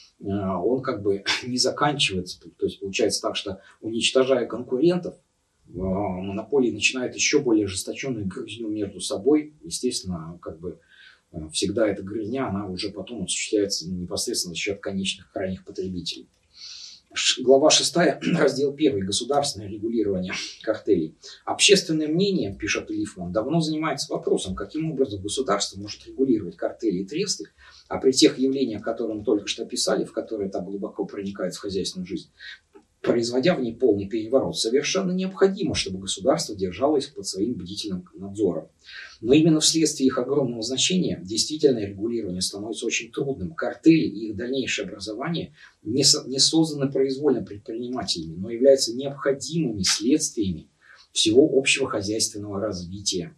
он как бы не заканчивается. То есть получается так, что уничтожая конкурентов, монополии начинают еще более ожесточенную грызню между собой. Естественно, как бы всегда эта грызня, она уже потом осуществляется непосредственно за счет конечных крайних потребителей. Глава 6, раздел 1. Государственное регулирование картелей. Общественное мнение, пишет Лифман, давно занимается вопросом, каким образом государство может регулировать картели и тресты, а при тех явлениях, которые мы только что описали, в которые так глубоко проникают в хозяйственную жизнь, производя в ней полный переворот, совершенно необходимо, чтобы государство держалось под своим бдительным надзором. Но именно вследствие их огромного значения действительное регулирование становится очень трудным. Картели и их дальнейшее образование не созданы произвольно предпринимателями, но являются необходимыми следствиями всего общего хозяйственного развития.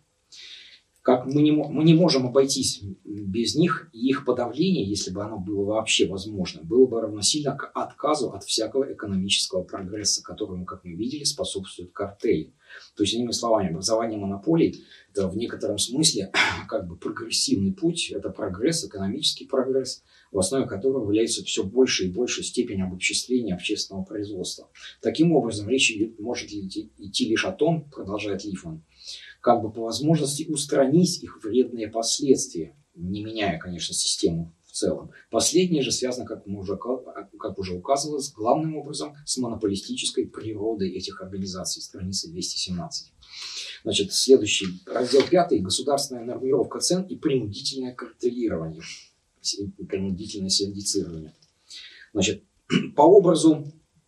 Как мы не можем обойтись без них, и их подавление, если бы оно было вообще возможно, было бы равносильно к отказу от всякого экономического прогресса, которому, как мы видели, способствуют картели. То есть, иными словами, образование монополий – это в некотором смысле как бы прогрессивный путь, это прогресс, экономический прогресс, в основе которого является все больше и больше степень обобществления общественного производства. Таким образом, речь может идти лишь о том, продолжает Лифман, как бы по возможности устранить их вредные последствия, не меняя, конечно, систему в целом. Последнее же связано, как уже указывалось, главным образом с монополистической природой этих организаций, страница 217. Значит, следующий, раздел 5, государственная нормировка цен и принудительное картелирование, принудительное синдицирование. Значит, по образу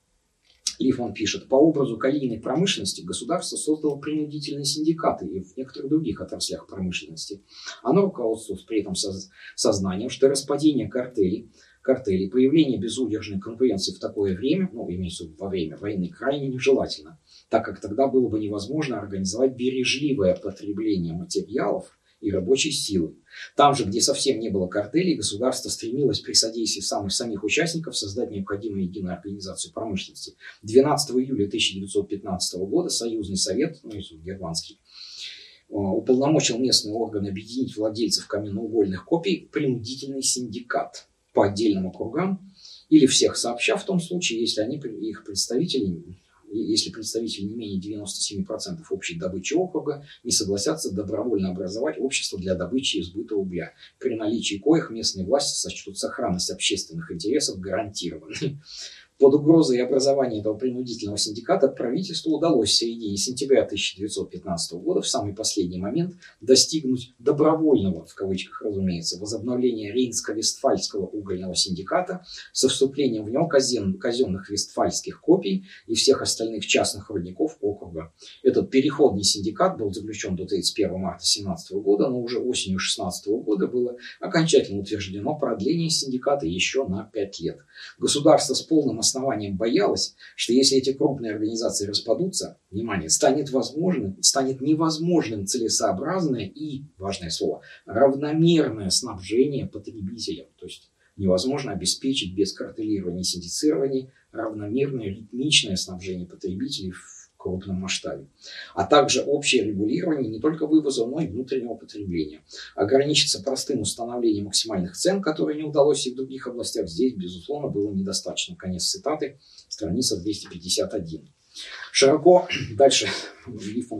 Лифман пишет, по образу калийной промышленности государство создало принудительные синдикаты и в некоторых других отраслях промышленности. Оно руководствуется при этом сознанием, что распадение картелей, появление безудержной конкуренции в такое время, имеется в виду во время войны, крайне нежелательно, так как тогда было бы невозможно организовать бережливое потребление материалов и рабочей силы. Там же, где совсем не было картелей, государство стремилось при содействии самих участников создать необходимую единую организацию промышленности. 12 июля 1915 года Союзный совет, германский, уполномочил местные органы объединить владельцев каменноугольных копий в принудительный синдикат по отдельным округам или всех сообща в том случае, если представители не менее 97% общей добычи округа не согласятся добровольно образовать общество для добычи и сбыта угля, при наличии коих местные власти сочтут сохранность общественных интересов гарантированной. Под угрозой образования этого принудительного синдиката правительству удалось в середине сентября 1915 года, в самый последний момент, достигнуть добровольного, в кавычках разумеется, возобновления Рейнско-Вестфальского угольного синдиката со вступлением в него казенных вестфальских копий и всех остальных частных рудников округа. Этот переходный синдикат был заключен до 31 марта 1917 года, но уже осенью 1916 года было окончательно утверждено продление синдиката еще на 5 лет. Государство с полным основанием боялось, что если эти крупные организации распадутся, внимание, станет невозможным целесообразное и, важное слово, равномерное снабжение потребителям. То есть невозможно обеспечить без картелирования и синдицирования равномерное ритмичное снабжение потребителей в крупном масштабе, а также общее регулирование не только вывоза, но и внутреннего потребления. Ограничиться простым установлением максимальных цен, которые не удалось и в других областях, здесь, безусловно, было недостаточно. Конец цитаты, страница 251. Широко, дальше Лифман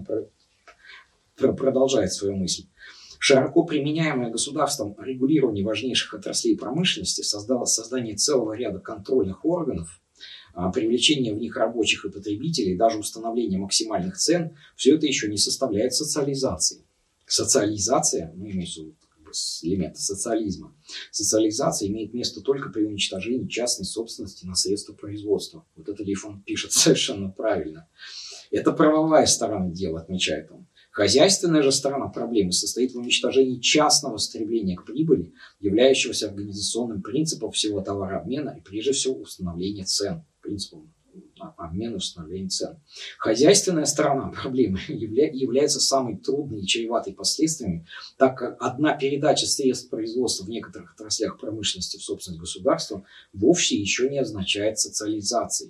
продолжает свою мысль. Широко применяемое государством регулирование важнейших отраслей промышленности создало создание целого ряда контрольных органов, привлечение в них рабочих и потребителей, даже установление максимальных цен, все это еще не составляет социализации. Социализация, имеется в виду элементы социализма, социализация имеет место только при уничтожении частной собственности на средства производства. Вот это Лифман пишет совершенно правильно. Это правовая сторона дела, отмечает он. Хозяйственная же сторона проблемы состоит в уничтожении частного стремления к прибыли, являющегося организационным принципом всего товарообмена и прежде всего установления цен. Принципом обмена и установления цен. Хозяйственная сторона проблемы является самой трудной и чреватой последствиями, так как одна передача средств производства в некоторых отраслях промышленности в собственность государства вовсе еще не означает социализации.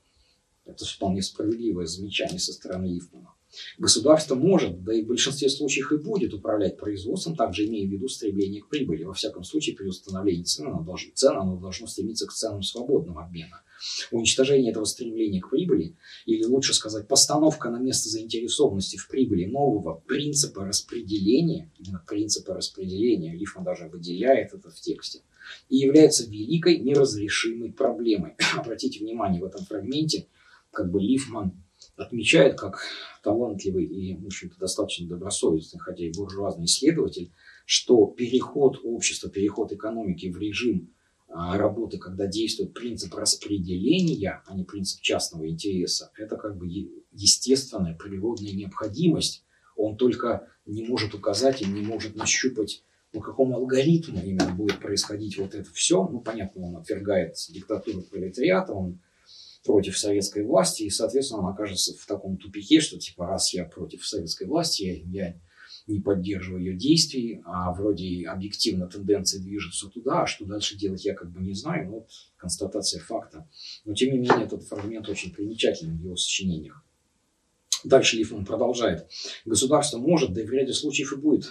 Это вполне справедливое замечание со стороны Лифмана. Государство может, да и в большинстве случаев и будет управлять производством, также имея в виду стремление к прибыли. Во всяком случае, при установлении цен оно должно стремиться к ценам свободного обмена. Уничтожение этого стремления к прибыли, или лучше сказать, постановка на место заинтересованности в прибыли нового принципа распределения, именно принципа распределения, Лифман даже выделяет это в тексте, и является великой неразрешимой проблемой. Обратите внимание, в этом фрагменте Лифман отмечает, как талантливый и, в общем-то, достаточно добросовестный, хотя и буржуазный исследователь, что переход общества, переход экономики в режим работы, когда действует принцип распределения, а не принцип частного интереса, это естественная природная необходимость. Он только не может указать и не может нащупать, по какому алгоритму именно будет происходить вот это все. Понятно, он отвергает диктатуру пролетариата, он против советской власти, и, соответственно, он окажется в таком тупике, что раз я против советской власти, я не поддерживаю ее действий, а вроде объективно тенденции движутся туда, а что дальше делать я не знаю, вот констатация факта. Но, тем не менее, этот фрагмент очень примечателен в его сочинениях. Дальше Лифман продолжает. Государство может, да и в ряде случаев и будет,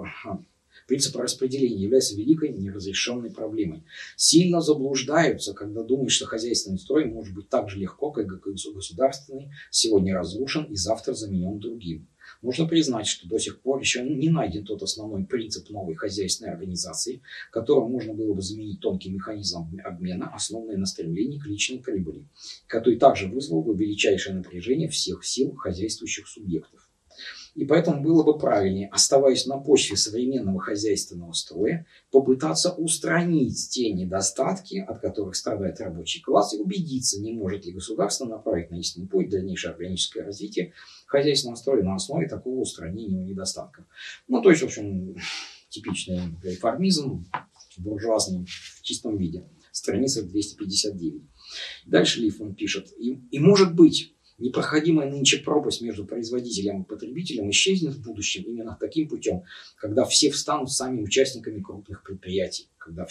принцип распределения является великой неразрешенной проблемой. Сильно заблуждаются, когда думают, что хозяйственный строй может быть так же легко, как и государственный, сегодня разрушен и завтра заменен другим. Нужно признать, что до сих пор еще не найден тот основной принцип новой хозяйственной организации, которым можно было бы заменить тонкий механизм обмена, основанный на стремлении к личной прибыли, который также вызвал бы величайшее напряжение всех сил хозяйствующих субъектов. И поэтому было бы правильнее, оставаясь на почве современного хозяйственного строя, попытаться устранить те недостатки, от которых страдает рабочий класс, и убедиться, не может ли государство направить на истинный путь дальнейшее органическое развитие хозяйственного строя на основе такого устранения недостатков. То есть, в общем, типичный реформизм буржуазный в чистом виде. Страница 259. Дальше Лифман пишет. И может быть, непроходимая нынче пропасть между производителем и потребителем исчезнет в будущем именно таким путем, когда все станут сами участниками крупных предприятий. То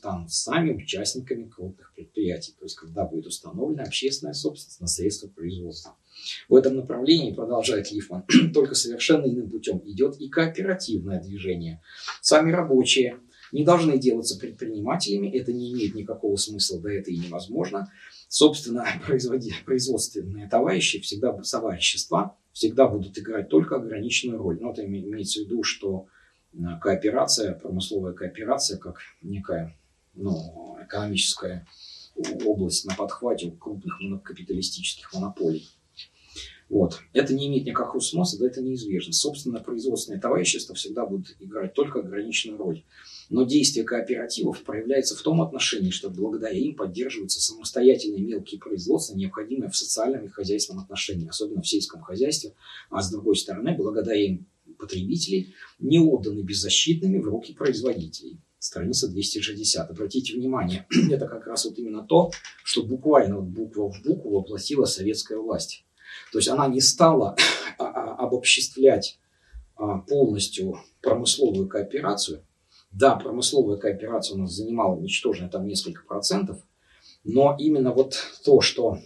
есть, когда будет установлена общественная собственность на средства производства. В этом направлении, продолжает Лифман, только совершенно иным путем идет и кооперативное движение. Сами рабочие не должны делаться предпринимателями, это не имеет никакого смысла, да это и невозможно. Собственно, производственные товарищества всегда будут играть только ограниченную роль. Это имеется в виду, что кооперация, промысловая кооперация, как некая экономическая область на подхвате у крупных капиталистических монополий. Вот. Это не имеет никакого смысла, да, это неизбежно. Собственно, производственные товарищества всегда будут играть только ограниченную роль. Но действие кооперативов проявляется в том отношении, что благодаря им поддерживаются самостоятельные мелкие производства, необходимые в социальном и хозяйственном отношении, особенно в сельском хозяйстве. А с другой стороны, благодаря им потребители не отданы беззащитными в руки производителей. Страница 260. Обратите внимание, это как раз вот именно то, что буквально вот буква в букву воплотила советская власть. То есть она не стала обобществлять полностью промысловую кооперацию. Да, промысловая кооперация у нас занимала ничтожно там несколько процентов, но именно вот то, что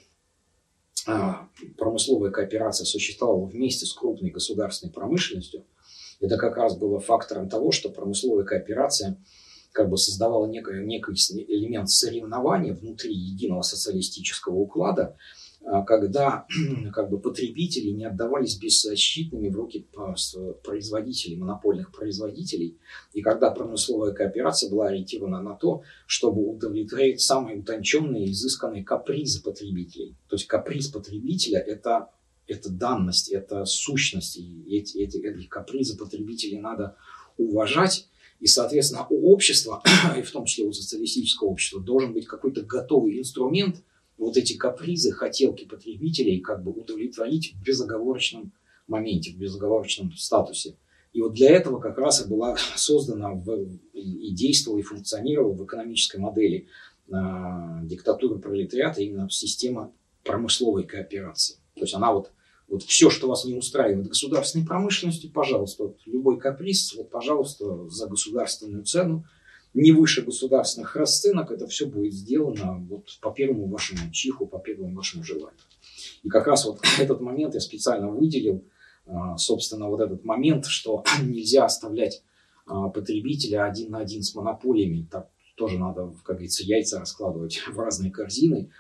промысловая кооперация существовала вместе с крупной государственной промышленностью, это как раз было фактором того, что промысловая кооперация как бы создавала некий элемент соревнования внутри единого социалистического уклада, когда как бы потребители не отдавались беззащитными в руки производителей, монопольных производителей, и когда промысловая кооперация была ориентирована на то, чтобы удовлетворить самые утонченные и изысканные капризы потребителей. То есть каприз потребителя – это данность, это сущность, и эти капризы потребителей надо уважать. И, соответственно, у общества, и в том числе у социалистического общества, должен быть какой-то готовый инструмент вот эти капризы, хотелки потребителей как бы удовлетворить в безоговорочном моменте, в безоговорочном статусе. И вот для этого как раз и была создана и действовала, и функционировала в экономической модели диктатуры пролетариата именно система промысловой кооперации. То есть она вот все, что вас не устраивает государственной промышленностью, пожалуйста, вот любой каприз, вот, пожалуйста, за государственную цену, не выше государственных расценок, это все будет сделано вот по первому вашему чиху, по первому вашему желанию. И как раз вот этот момент я специально выделил, собственно, вот этот момент, что нельзя оставлять потребителя один на один с монополиями. Так тоже надо, как говорится, яйца раскладывать в разные корзины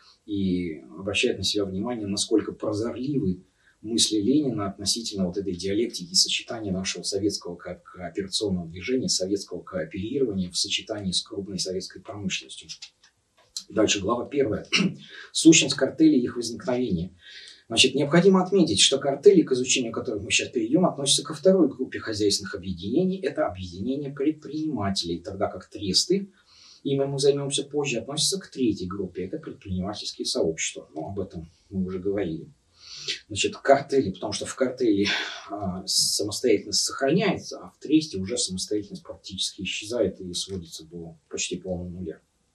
и обращать на себя внимание, насколько прозорливы мысли Ленина относительно вот этой диалектики и сочетания нашего советского кооперационного движения, советского кооперирования в сочетании с крупной советской промышленностью. Дальше, глава 1. Сущность картелей и их возникновение. Значит, необходимо отметить, что картели, к изучению которых мы сейчас перейдем, относятся ко второй группе хозяйственных объединений. Это объединения предпринимателей, тогда как тресты, ими мы займемся позже, относятся к третьей группе. Это предпринимательские сообщества. Ну, об этом мы уже говорили. Значит, картели, потому что в картеле самостоятельность сохраняется, а в тресте уже самостоятельность практически исчезает и сводится до почти полного нуля.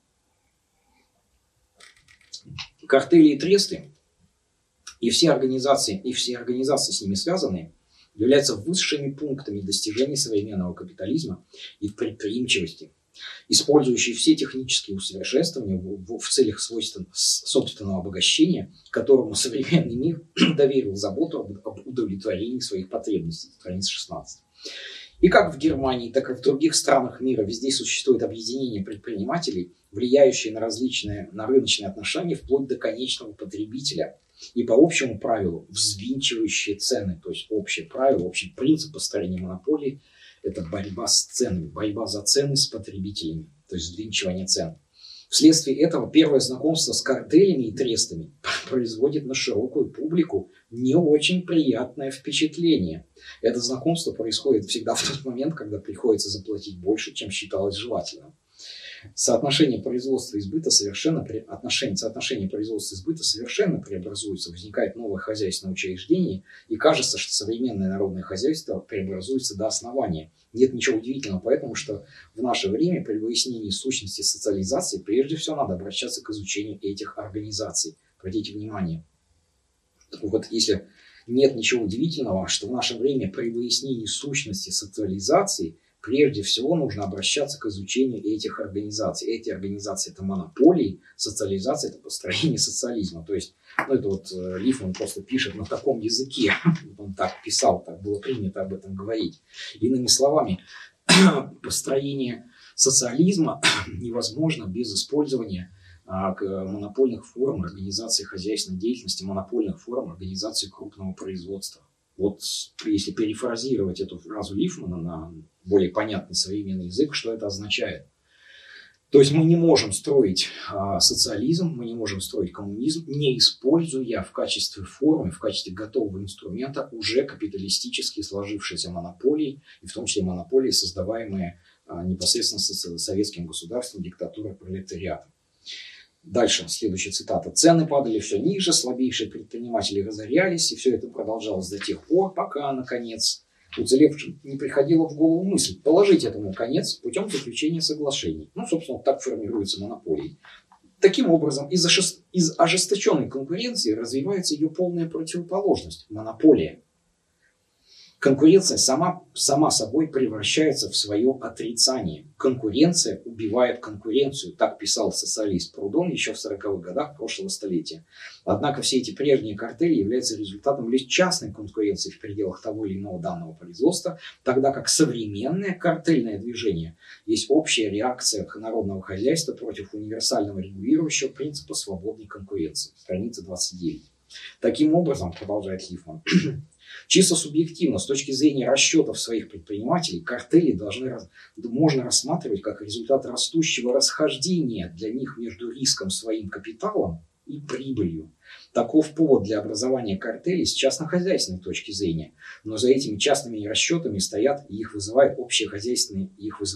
Картели и тресты и все организации с ними связанные являются высшими пунктами достижения современного капитализма и предприимчивости, использующие все технические усовершенствования в целях собственного обогащения, которому современный мир доверил заботу об удовлетворении своих потребностей. Страница 16. И как в Германии, так и в других странах мира везде существует объединение предпринимателей, влияющие на рыночные отношения вплоть до конечного потребителя. И по общему правилу взвинчивающие цены, то есть общее правило, общий принцип построения монополии – это борьба с ценами, борьба за цены с потребителями, то есть взвинчивание цен. Вследствие этого первое знакомство с картелями и трестами производит на широкую публику не очень приятное впечатление. Это знакомство происходит всегда в тот момент, когда приходится заплатить больше, чем считалось желательным. Соотношение производства и сбыта совершенно преобразуется, возникает новое хозяйственное учреждение, и кажется, что современное народное хозяйство преобразуется до основания. Нет ничего удивительного, поэтому что в наше время при выяснении сущности социализации прежде всего надо обращаться к изучению этих организаций. Обратите внимание, вот если нет ничего удивительного, что в наше время при выяснении сущности социализации прежде всего нужно обращаться к изучению этих организаций. Эти организации – это монополии, социализация – это построение социализма. То есть, это вот Лифман просто пишет на таком языке, он так писал, так было принято об этом говорить. Иными словами, построение социализма невозможно без использования монопольных форм организации хозяйственной деятельности, монопольных форм организации крупного производства. Вот если перефразировать эту фразу Лифмана на более понятный современный язык, что это означает? То есть мы не можем строить социализм, мы не можем строить коммунизм, не используя в качестве формы, в качестве готового инструмента уже капиталистически сложившиеся монополии, и в том числе монополии, создаваемые непосредственно советским государством, диктатурой пролетариата. Дальше, следующая цитата. «Цены падали все ниже, слабейшие предприниматели разорялись, и все это продолжалось до тех пор, пока, наконец, уцелевшим не приходила в голову мысль положить этому конец путем заключения соглашений». Ну, собственно, так формируются монополии. Таким образом, из ожесточенной конкуренции развивается ее полная противоположность – монополия. Конкуренция сама собой превращается в свое отрицание. Конкуренция убивает конкуренцию, так писал социалист Прудон еще в 40-х годах прошлого столетия. Однако все эти прежние картели являются результатом лишь частной конкуренции в пределах того или иного данного производства, тогда как современное картельное движение есть общая реакция народного хозяйства против универсального регулирующего принципа свободной конкуренции. Страница 29. Таким образом, продолжает Лифман, чисто субъективно, с точки зрения расчетов своих предпринимателей, картели можно рассматривать как результат растущего расхождения для них между риском своим капиталом и прибылью. Таков повод для образования картелей с частнохозяйственной точки зрения. Но за этими частными расчетами стоят и их вызывают общехозяйственные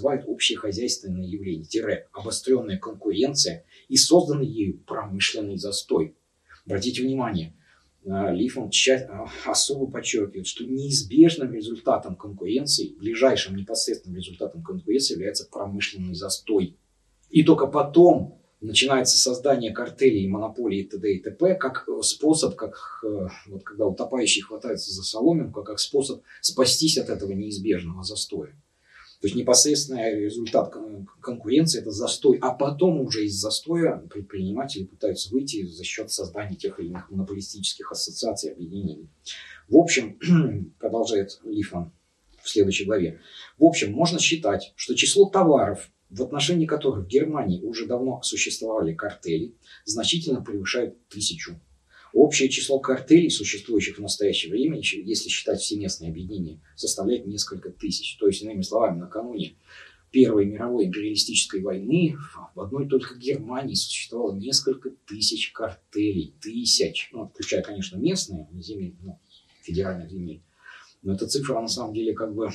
явления, обостренная конкуренция и созданный ею промышленный застой. Обратите внимание, Лифман особо подчеркивает, что неизбежным результатом конкуренции, ближайшим непосредственным результатом конкуренции является промышленный застой. И только потом начинается создание картелей, монополий т.д. и т.п. как способ, вот когда утопающие хватаются за соломинку, как способ спастись от этого неизбежного застоя. То есть непосредственный результат конкуренции – это застой, а потом уже из застоя предприниматели пытаются выйти за счет создания тех или иных монополистических ассоциаций, объединений. В общем, продолжает Лифман в следующей главе, в общем, можно считать, что число товаров, в отношении которых в Германии уже давно существовали картели, значительно превышает 1000. Общее число картелей, существующих в настоящее время, если считать все местные объединения, составляет несколько тысяч. То есть, иными словами, накануне Первой мировой империалистической войны в одной только Германии существовало несколько тысяч картелей. Ну, включая, конечно, местные земли, федеральных земель. Но эта цифра, на самом деле,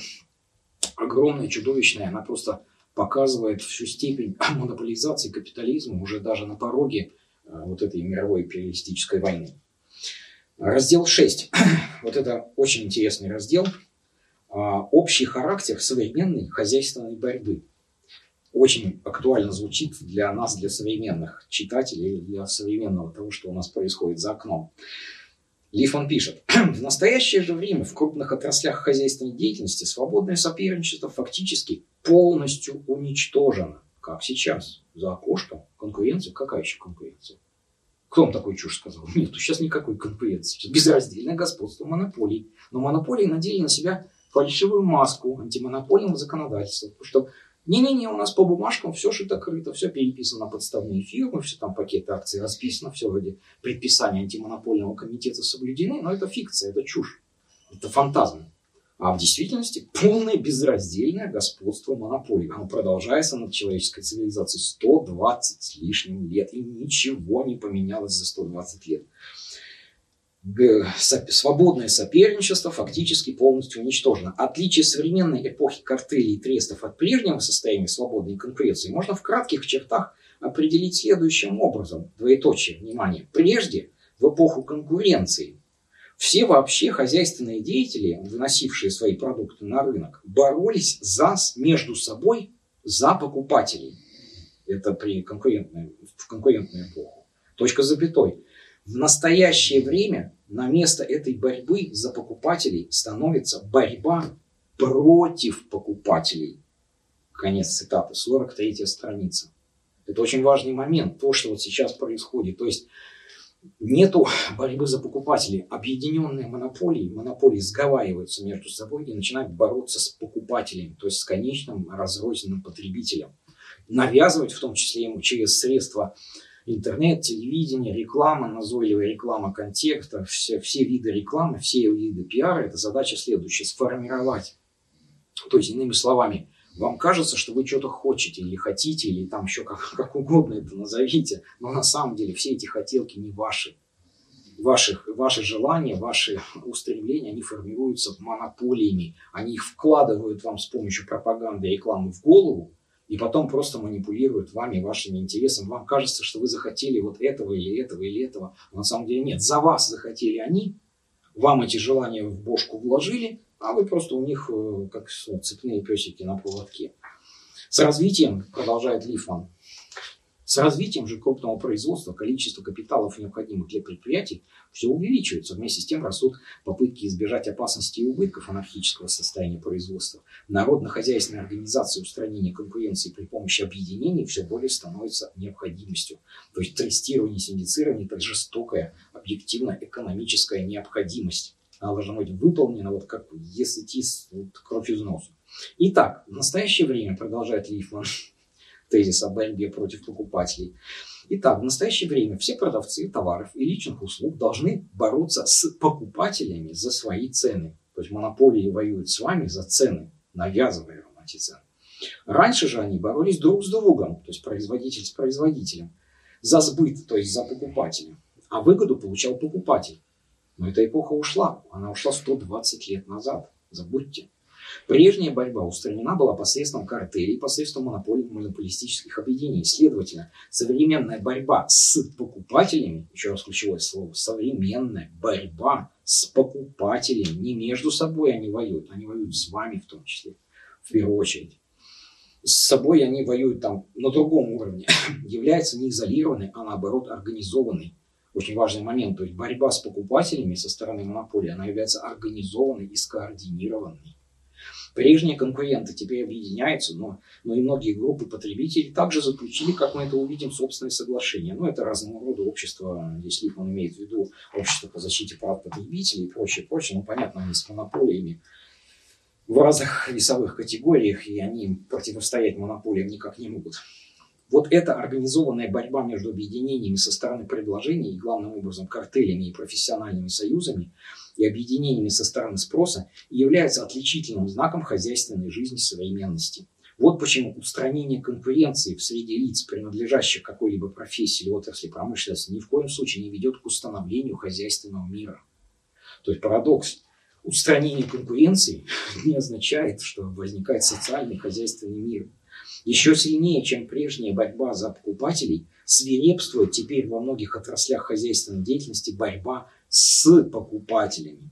огромная, чудовищная. Она просто показывает всю степень монополизации капитализма уже даже на пороге вот этой мировой империалистической войны. Раздел 6. Вот это очень интересный раздел. Общий характер современной хозяйственной борьбы. Очень актуально звучит для нас, для современных читателей, для современного того, что у нас происходит за окном. Лифман пишет. В настоящее же время в крупных отраслях хозяйственной деятельности свободное соперничество фактически полностью уничтожено. Как сейчас? За окошком конкуренция? Какая еще конкуренция? Кто вам такую чушь сказал? Нет, сейчас никакой конкуренции. Сейчас безраздельное господство монополий. Но монополии надели на себя фальшивую маску антимонопольного законодательства. Потому что не-не-не, у нас по бумажкам все шито-крыто, все переписано на подставные фирмы, все там пакеты акций расписано, все вроде предписания антимонопольного комитета соблюдены. Но это фикция, это чушь, это фантазм. А в действительности полное безраздельное господство монополий. Оно продолжается над человеческой цивилизацией 120 с лишним лет. И ничего не поменялось за 120 лет. Свободное соперничество фактически полностью уничтожено. Отличие современной эпохи картелей и трестов от прежнего состояния свободной конкуренции можно в кратких чертах определить следующим образом. Двоеточие, внимание. Прежде, в эпоху конкуренции, все вообще хозяйственные деятели, выносившие свои продукты на рынок, боролись между собой за покупателей. Это в конкурентную эпоху. Точка с запятой. В настоящее время на место этой борьбы за покупателей становится борьба против покупателей. Конец цитаты, 43-я страница. Это очень важный момент, то, что вот сейчас происходит. То есть нету борьбы за покупателей. Объединенные монополии сговариваются между собой и начинают бороться с покупателями, то есть с конечным разрозненным потребителем. Навязывать, в том числе ему через средства интернет, телевидение, реклама, назойливая реклама контекста, все виды рекламы, все виды пиара. Это задача следующая: сформировать, то есть, иными словами, Вам кажется, что вы что-то хотите или хотите, или там еще как угодно это назовите, но на самом деле все эти хотелки не ваши. Ваши желания, ваши устремления, они формируются монополиями. Они их вкладывают вам с помощью пропаганды и рекламы в голову, и потом просто манипулируют вами, вашими интересами. Вам кажется, что вы захотели вот этого или этого или этого, но на самом деле нет. За вас захотели они, вам эти желания в бошку вложили, а вы просто у них как цепные песики на поводке. С развитием, продолжает Лифман, с развитием же крупного производства количество капиталов, необходимых для предприятий, все увеличивается. Вместе с тем растут попытки избежать опасности и убытков анархического состояния производства. Народно-хозяйственная организация устранения конкуренции при помощи объединений все более становится необходимостью. То есть трестирование, синдицирование – это жестокая, объективно-экономическая необходимость. Она должна быть выполнена, вот как если тис, вот, кровь из носа. Итак, в настоящее время, продолжает Лифман, тезис о борьбе против покупателей. Итак, в настоящее время все продавцы товаров и личных услуг должны бороться с покупателями за свои цены. То есть монополии воюют с вами за цены, навязывая вам эти цены. Раньше же они боролись друг с другом, то есть производитель с производителем, за сбыт, то есть за покупателя. А выгоду получал покупатель. Но эта эпоха ушла. Она ушла 120 лет назад. Забудьте. Прежняя борьба устранена была посредством картелей, посредством монополистических объединений. Следовательно, современная борьба с покупателями, еще раз ключевое слово, современная борьба с покупателями, не между собой они воюют с вами в том числе, в первую очередь. С собой они воюют там на другом уровне, является не изолированной, а наоборот организованной. Очень важный момент, то есть борьба с покупателями со стороны монополии, она является организованной и скоординированной. Прежние конкуренты теперь объединяются, но и многие группы потребителей также заключили, как мы это увидим, собственные соглашения. Но это разного рода общества, здесь Лифман имеет в виду общество по защите прав потребителей и прочее. Ну, понятно, они с монополиями в разных весовых категориях, и они противостоять монополиям никак не могут. Вот эта организованная борьба между объединениями со стороны предложений, и главным образом картелями и профессиональными союзами, и объединениями со стороны спроса, является отличительным знаком хозяйственной жизни современности. Вот почему устранение конкуренции в среде лиц, принадлежащих какой-либо профессии или отрасли промышленности, ни в коем случае не ведет к установлению хозяйственного мира. То есть парадокс. Устранение конкуренции не означает, что возникает социальный хозяйственный мир. Еще сильнее, чем прежняя борьба за покупателей, свирепствует теперь во многих отраслях хозяйственной деятельности борьба с покупателями.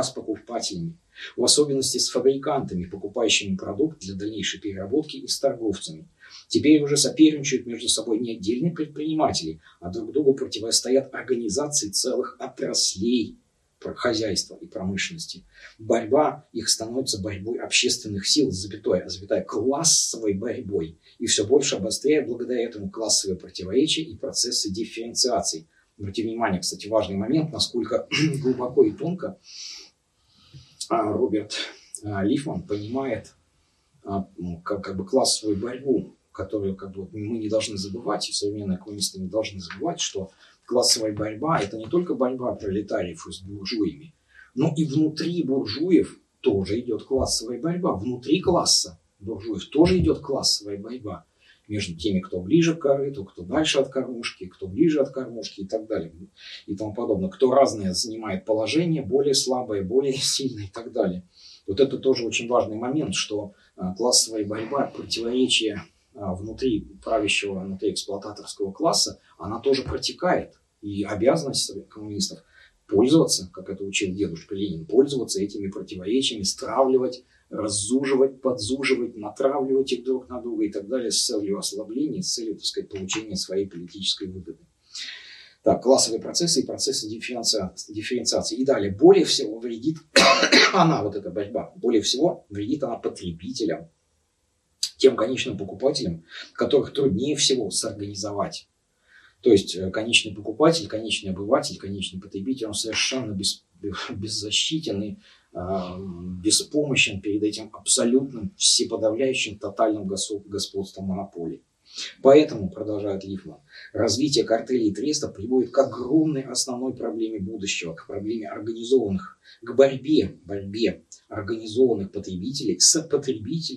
В особенности с фабрикантами, покупающими продукт для дальнейшей переработки, и с торговцами. Теперь уже соперничают между собой не отдельные предприниматели, а друг другу противостоят организации целых отраслей хозяйства и промышленности. Борьба их становится борьбой общественных сил, классовой борьбой. И все больше обостряет благодаря этому классовые противоречия и процессы дифференциации. Обратите внимание, кстати, важный момент, насколько глубоко и тонко Роберт Лифман понимает как бы классовую борьбу, которую мы не должны забывать, и современные коммунисты не должны забывать, что классовая борьба – это не только борьба пролетариев с буржуями, но и внутри буржуев тоже идет классовая борьба. Внутри класса буржуев тоже идет классовая борьба между теми, кто ближе к корыту, кто дальше от кормушки, кто ближе от кормушки и так далее. И тому подобное. Кто разное занимает положение, более слабое, более сильное и так далее. Вот это тоже очень важный момент, что классовая борьба, противоречие внутри правящего, внутри эксплуататорского класса, она тоже протекает. И обязанность коммунистов пользоваться, как это учил дедушка Ленин, пользоваться этими противоречиями, стравливать, раззуживать, подзуживать, натравливать их друг на друга и так далее с целью ослабления, с целью, так сказать, получения своей политической выгоды. Так, классовые процессы и процессы дифференциации. И далее, более всего вредит она, вот эта борьба, более всего вредит она потребителям, тем конечным покупателям, которых труднее всего сорганизовать. То есть конечный покупатель, конечный обыватель, конечный потребитель, он совершенно беззащитен и беспомощен перед этим абсолютным, всеподавляющим, тотальным господством монополий. Поэтому, продолжает Лифман, развитие картелей и трестов приводит к огромной основной проблеме будущего, к проблеме организованных, к борьбе организованных потребителей с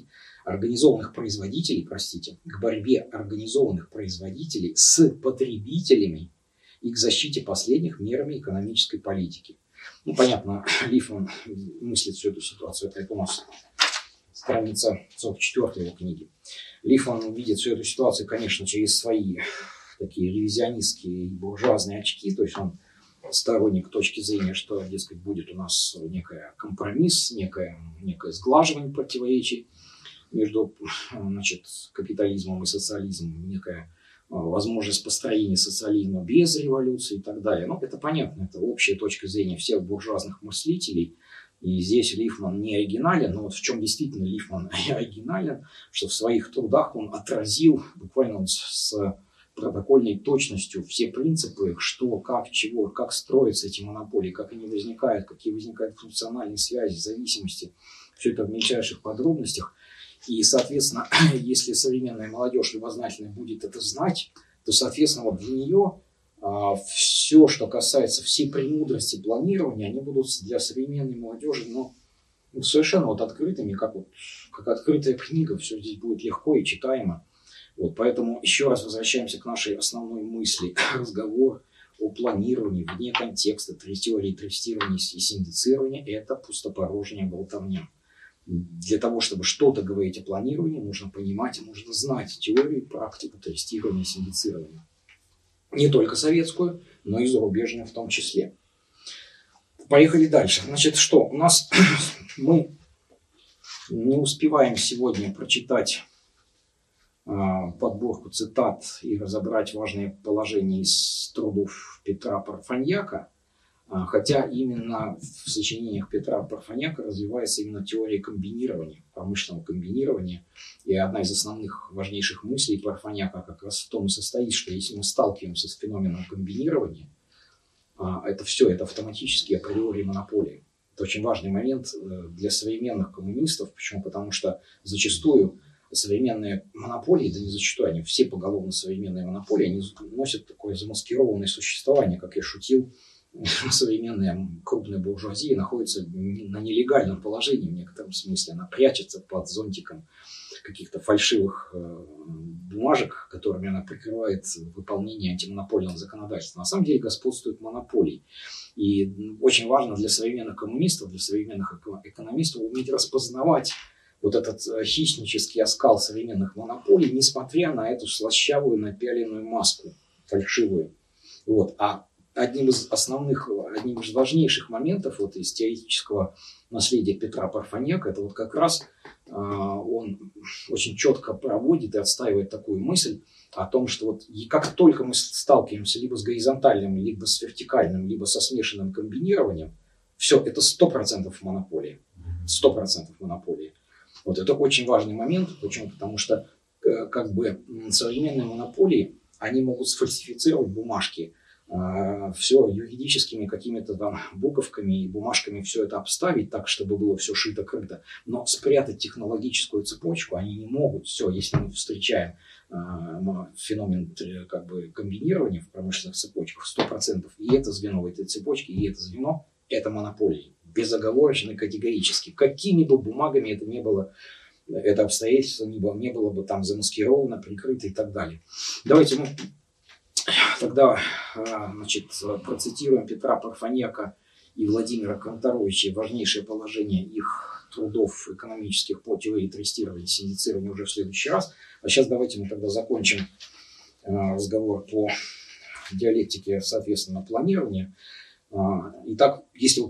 организованных производителей, простите, к борьбе организованных производителей с потребителями и к защите последних мерами экономической политики. Ну, понятно, Лифман мыслит всю эту ситуацию, это у нас страница 44 его книги. Лифман видит всю эту ситуацию, конечно, через свои такие ревизионистские и буржуазные очки, то есть он сторонник точки зрения, что, дескать, будет у нас некий компромисс, некое сглаживание противоречий между, значит, капитализмом и социализмом, некая возможность построения социализма без революции и так далее. Ну, это понятно, это общая точка зрения всех буржуазных мыслителей. И здесь Лифман не оригинален, но вот в чем действительно Лифман оригинален, что в своих трудах он отразил буквально с протокольной точностью все принципы, что, как, чего, как строятся эти монополии, как они возникают, какие возникают функциональные связи, зависимости. Все это в мельчайших подробностях. И, соответственно, если современная молодежь любознательная будет это знать, то, соответственно, вот для нее все, что касается всей премудрости планирования, они будут для современной молодежи совершенно вот открытыми, как открытая книга, все здесь будет легко и читаемо. Вот, поэтому еще раз возвращаемся к нашей основной мысли. Разговор о планировании вне контекста теории тестирования и синдицирования – это пустопорожняя болтовня. Для того, чтобы что-то говорить о планировании, нужно понимать и нужно знать теорию и практику тестирования и синдицирования. Не только советскую, но и зарубежную в том числе. Поехали дальше. Значит, что? У нас мы не успеваем сегодня прочитать подборку цитат и разобрать важные положения из трудов Петра Парфаньяка, хотя именно в сочинениях Петра Парфаньяка развивается именно теория комбинирования, промышленного комбинирования. И одна из основных важнейших мыслей Парфаньяка как раз в том и состоит, что если мы сталкиваемся с феноменом комбинирования, это все, это автоматически априори монополия. Это очень важный момент для современных коммунистов. Почему? Потому что зачастую современные монополии, да не зачастую, они все поголовно современные монополии, они носят такое замаскированное существование, как я шутил, современная крупная буржуазия находится на нелегальном положении в некотором смысле. Она прячется под зонтиком каких-то фальшивых бумажек, которыми она прикрывает выполнение антимонопольного законодательства. На самом деле господствуют монополии. И очень важно для современных коммунистов, для современных экономистов уметь распознавать вот этот хищнический оскал современных монополий, несмотря на эту слащавую напяленную маску фальшивую. Вот. А одним из важнейших моментов вот из теоретического наследия Петра Парфаньяка, это вот как раз он очень четко проводит и отстаивает такую мысль о том, что вот как только мы сталкиваемся либо с горизонтальным, либо с вертикальным, либо со смешанным комбинированием, все, это 100% монополия. 100% монополия. Вот это очень важный момент. Почему? Потому что как бы современные монополии, они могут сфальсифицировать бумажки, все юридическими какими-то там буковками и бумажками все это обставить так, чтобы было все шито-крыто. Но спрятать технологическую цепочку они не могут. Все, если мы встречаем феномен как бы комбинирования в промышленных цепочках 100%, и это звено в этой цепочке, и это звено, это монополия. Безоговорочно, категорически. Какими бы бумагами это ни было, это обстоятельство не было бы там замаскировано, прикрыто и так далее. Давайте мы тогда, значит, процитируем Петра Парфаньяка и Владимира Канторовича, важнейшее положение их трудов экономических по теории тестирования и синдицирования уже в следующий раз. А сейчас давайте мы тогда закончим разговор по диалектике, соответственно, планирования. Итак, если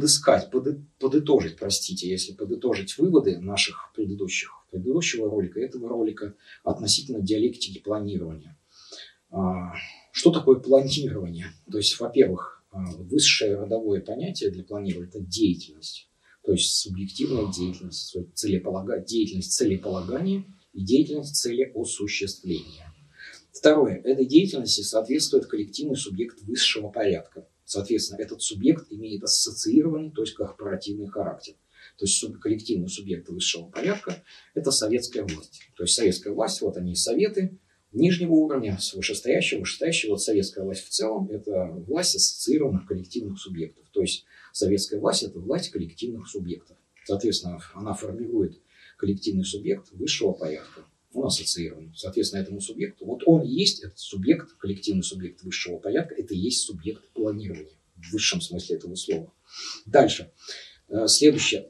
подытожить выводы наших предыдущего ролика, этого ролика относительно диалектики планирования. Что такое планирование? То есть, во-первых, высшее родовое понятие для планирования – это деятельность. То есть, субъективная деятельность, деятельность целеполагания и деятельность целеосуществления. Второе. Этой деятельности соответствует коллективный субъект высшего порядка. Соответственно, этот субъект имеет ассоциированный, то есть корпоративный характер. То есть коллективный субъект высшего порядка – это советская власть. То есть советская власть, вот они советы нижнего уровня, вышестоящего. Вот советская власть в целом – это власть ассоциированных коллективных субъектов. То есть советская власть – это власть коллективных субъектов. Соответственно, она формирует коллективный субъект высшего порядка. Он ассоциирован. Соответственно, этому субъекту, вот он и есть этот субъект, коллективный субъект высшего порядка, это и есть субъект планирования в высшем смысле этого слова. Дальше. Следующее.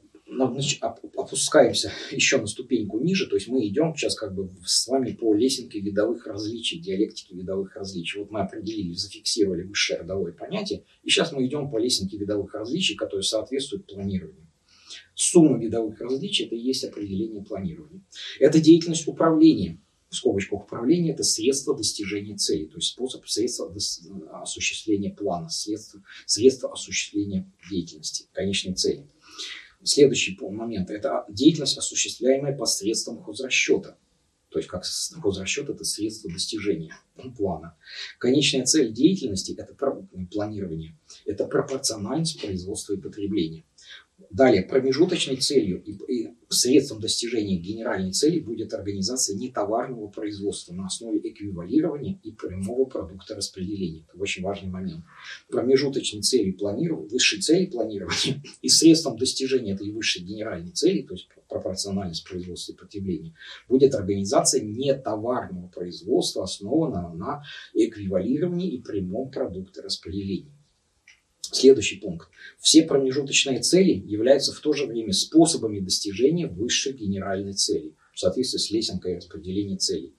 Опускаемся еще на ступеньку ниже, то есть мы идем сейчас как бы с вами по лесенке видовых различий, диалектики видовых различий. Вот мы определили, зафиксировали высшее родовое понятие, и сейчас мы идем по лесенке видовых различий, которые соответствуют планированию. Сумма видовых различий – это и есть определение планирования. Это деятельность управления. В скобочках управления – это средство достижения цели, то есть способ, средство осуществления плана, средство осуществления деятельности, конечной цели. Следующий момент – это деятельность, осуществляемая посредством хозрасчета. То есть, как хозрасчет – это средство достижения плана. Конечная цель деятельности – это планирование, это пропорциональность производства и потребления. Далее, промежуточной целью и средством достижения генеральной цели будет организация нетоварного производства на основе эквивалирования и прямого продукта распределения. Это очень важный момент. Промежуточной целью планирования, высшей цели планирования и средством достижения этой высшей генеральной цели, то есть пропорциональность производства и потребления, будет организация нетоварного производства, основанного на эквивалировании и прямом продукте распределения. Следующий пункт. Все промежуточные цели являются в то же время способами достижения высшей генеральной цели в соответствии с лесенкой распределения целей.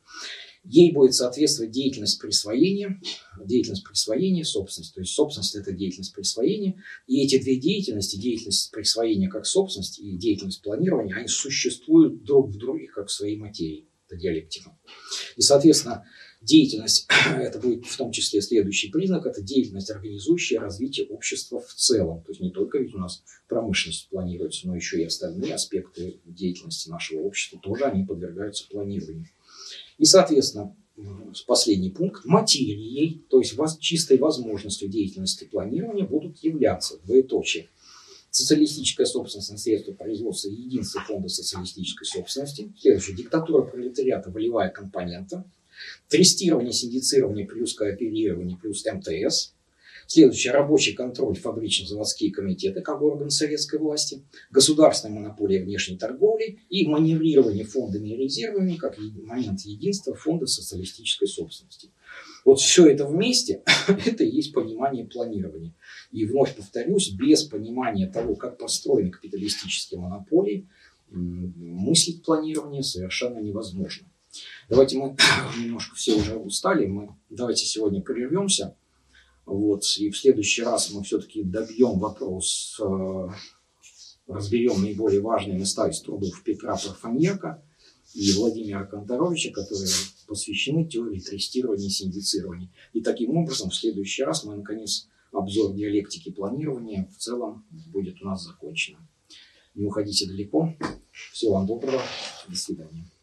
Ей будет соответствовать деятельность присвоения, собственность. То есть собственность – это деятельность присвоения. И эти две деятельности, деятельность присвоения как собственность и деятельность планирования, они существуют друг в друге как в своей материи. Это диалектика. И, соответственно, деятельность, это будет в том числе следующий признак, это деятельность, организующая развитие общества в целом. То есть не только ведь у нас промышленность планируется, но еще и остальные аспекты деятельности нашего общества тоже они подвергаются планированию. И, соответственно, последний пункт, материей, то есть чистой возможностью деятельности планирования будут являться, двоеточие, социалистическая собственность на средства производства и единство фонда социалистической собственности. Следующее. Диктатура пролетариата, волевая компонента. Трестирование, синдицирование плюс кооперирование плюс МТС. Следующее. Рабочий контроль, фабрично-заводские комитеты как орган советской власти. Государственная монополия внешней торговли и маневрирование фондами и резервами как момент единства фонда социалистической собственности. Вот все это вместе, это и есть понимание планирования. И вновь повторюсь, без понимания того, как построены капиталистические монополии, мыслить планирование совершенно невозможно. Давайте мы немножко все уже устали, давайте сегодня прервемся. Вот, и в следующий раз мы все-таки добьем вопрос, разберем наиболее важные места из трудов Петра Парфаньяка и Владимира Канторовича, которые посвящены теории трестирования и синдицирования. И таким образом в следующий раз мы, наконец, обзор диалектики планирования в целом будет у нас закончен. Не уходите далеко. Всего вам доброго. До свидания.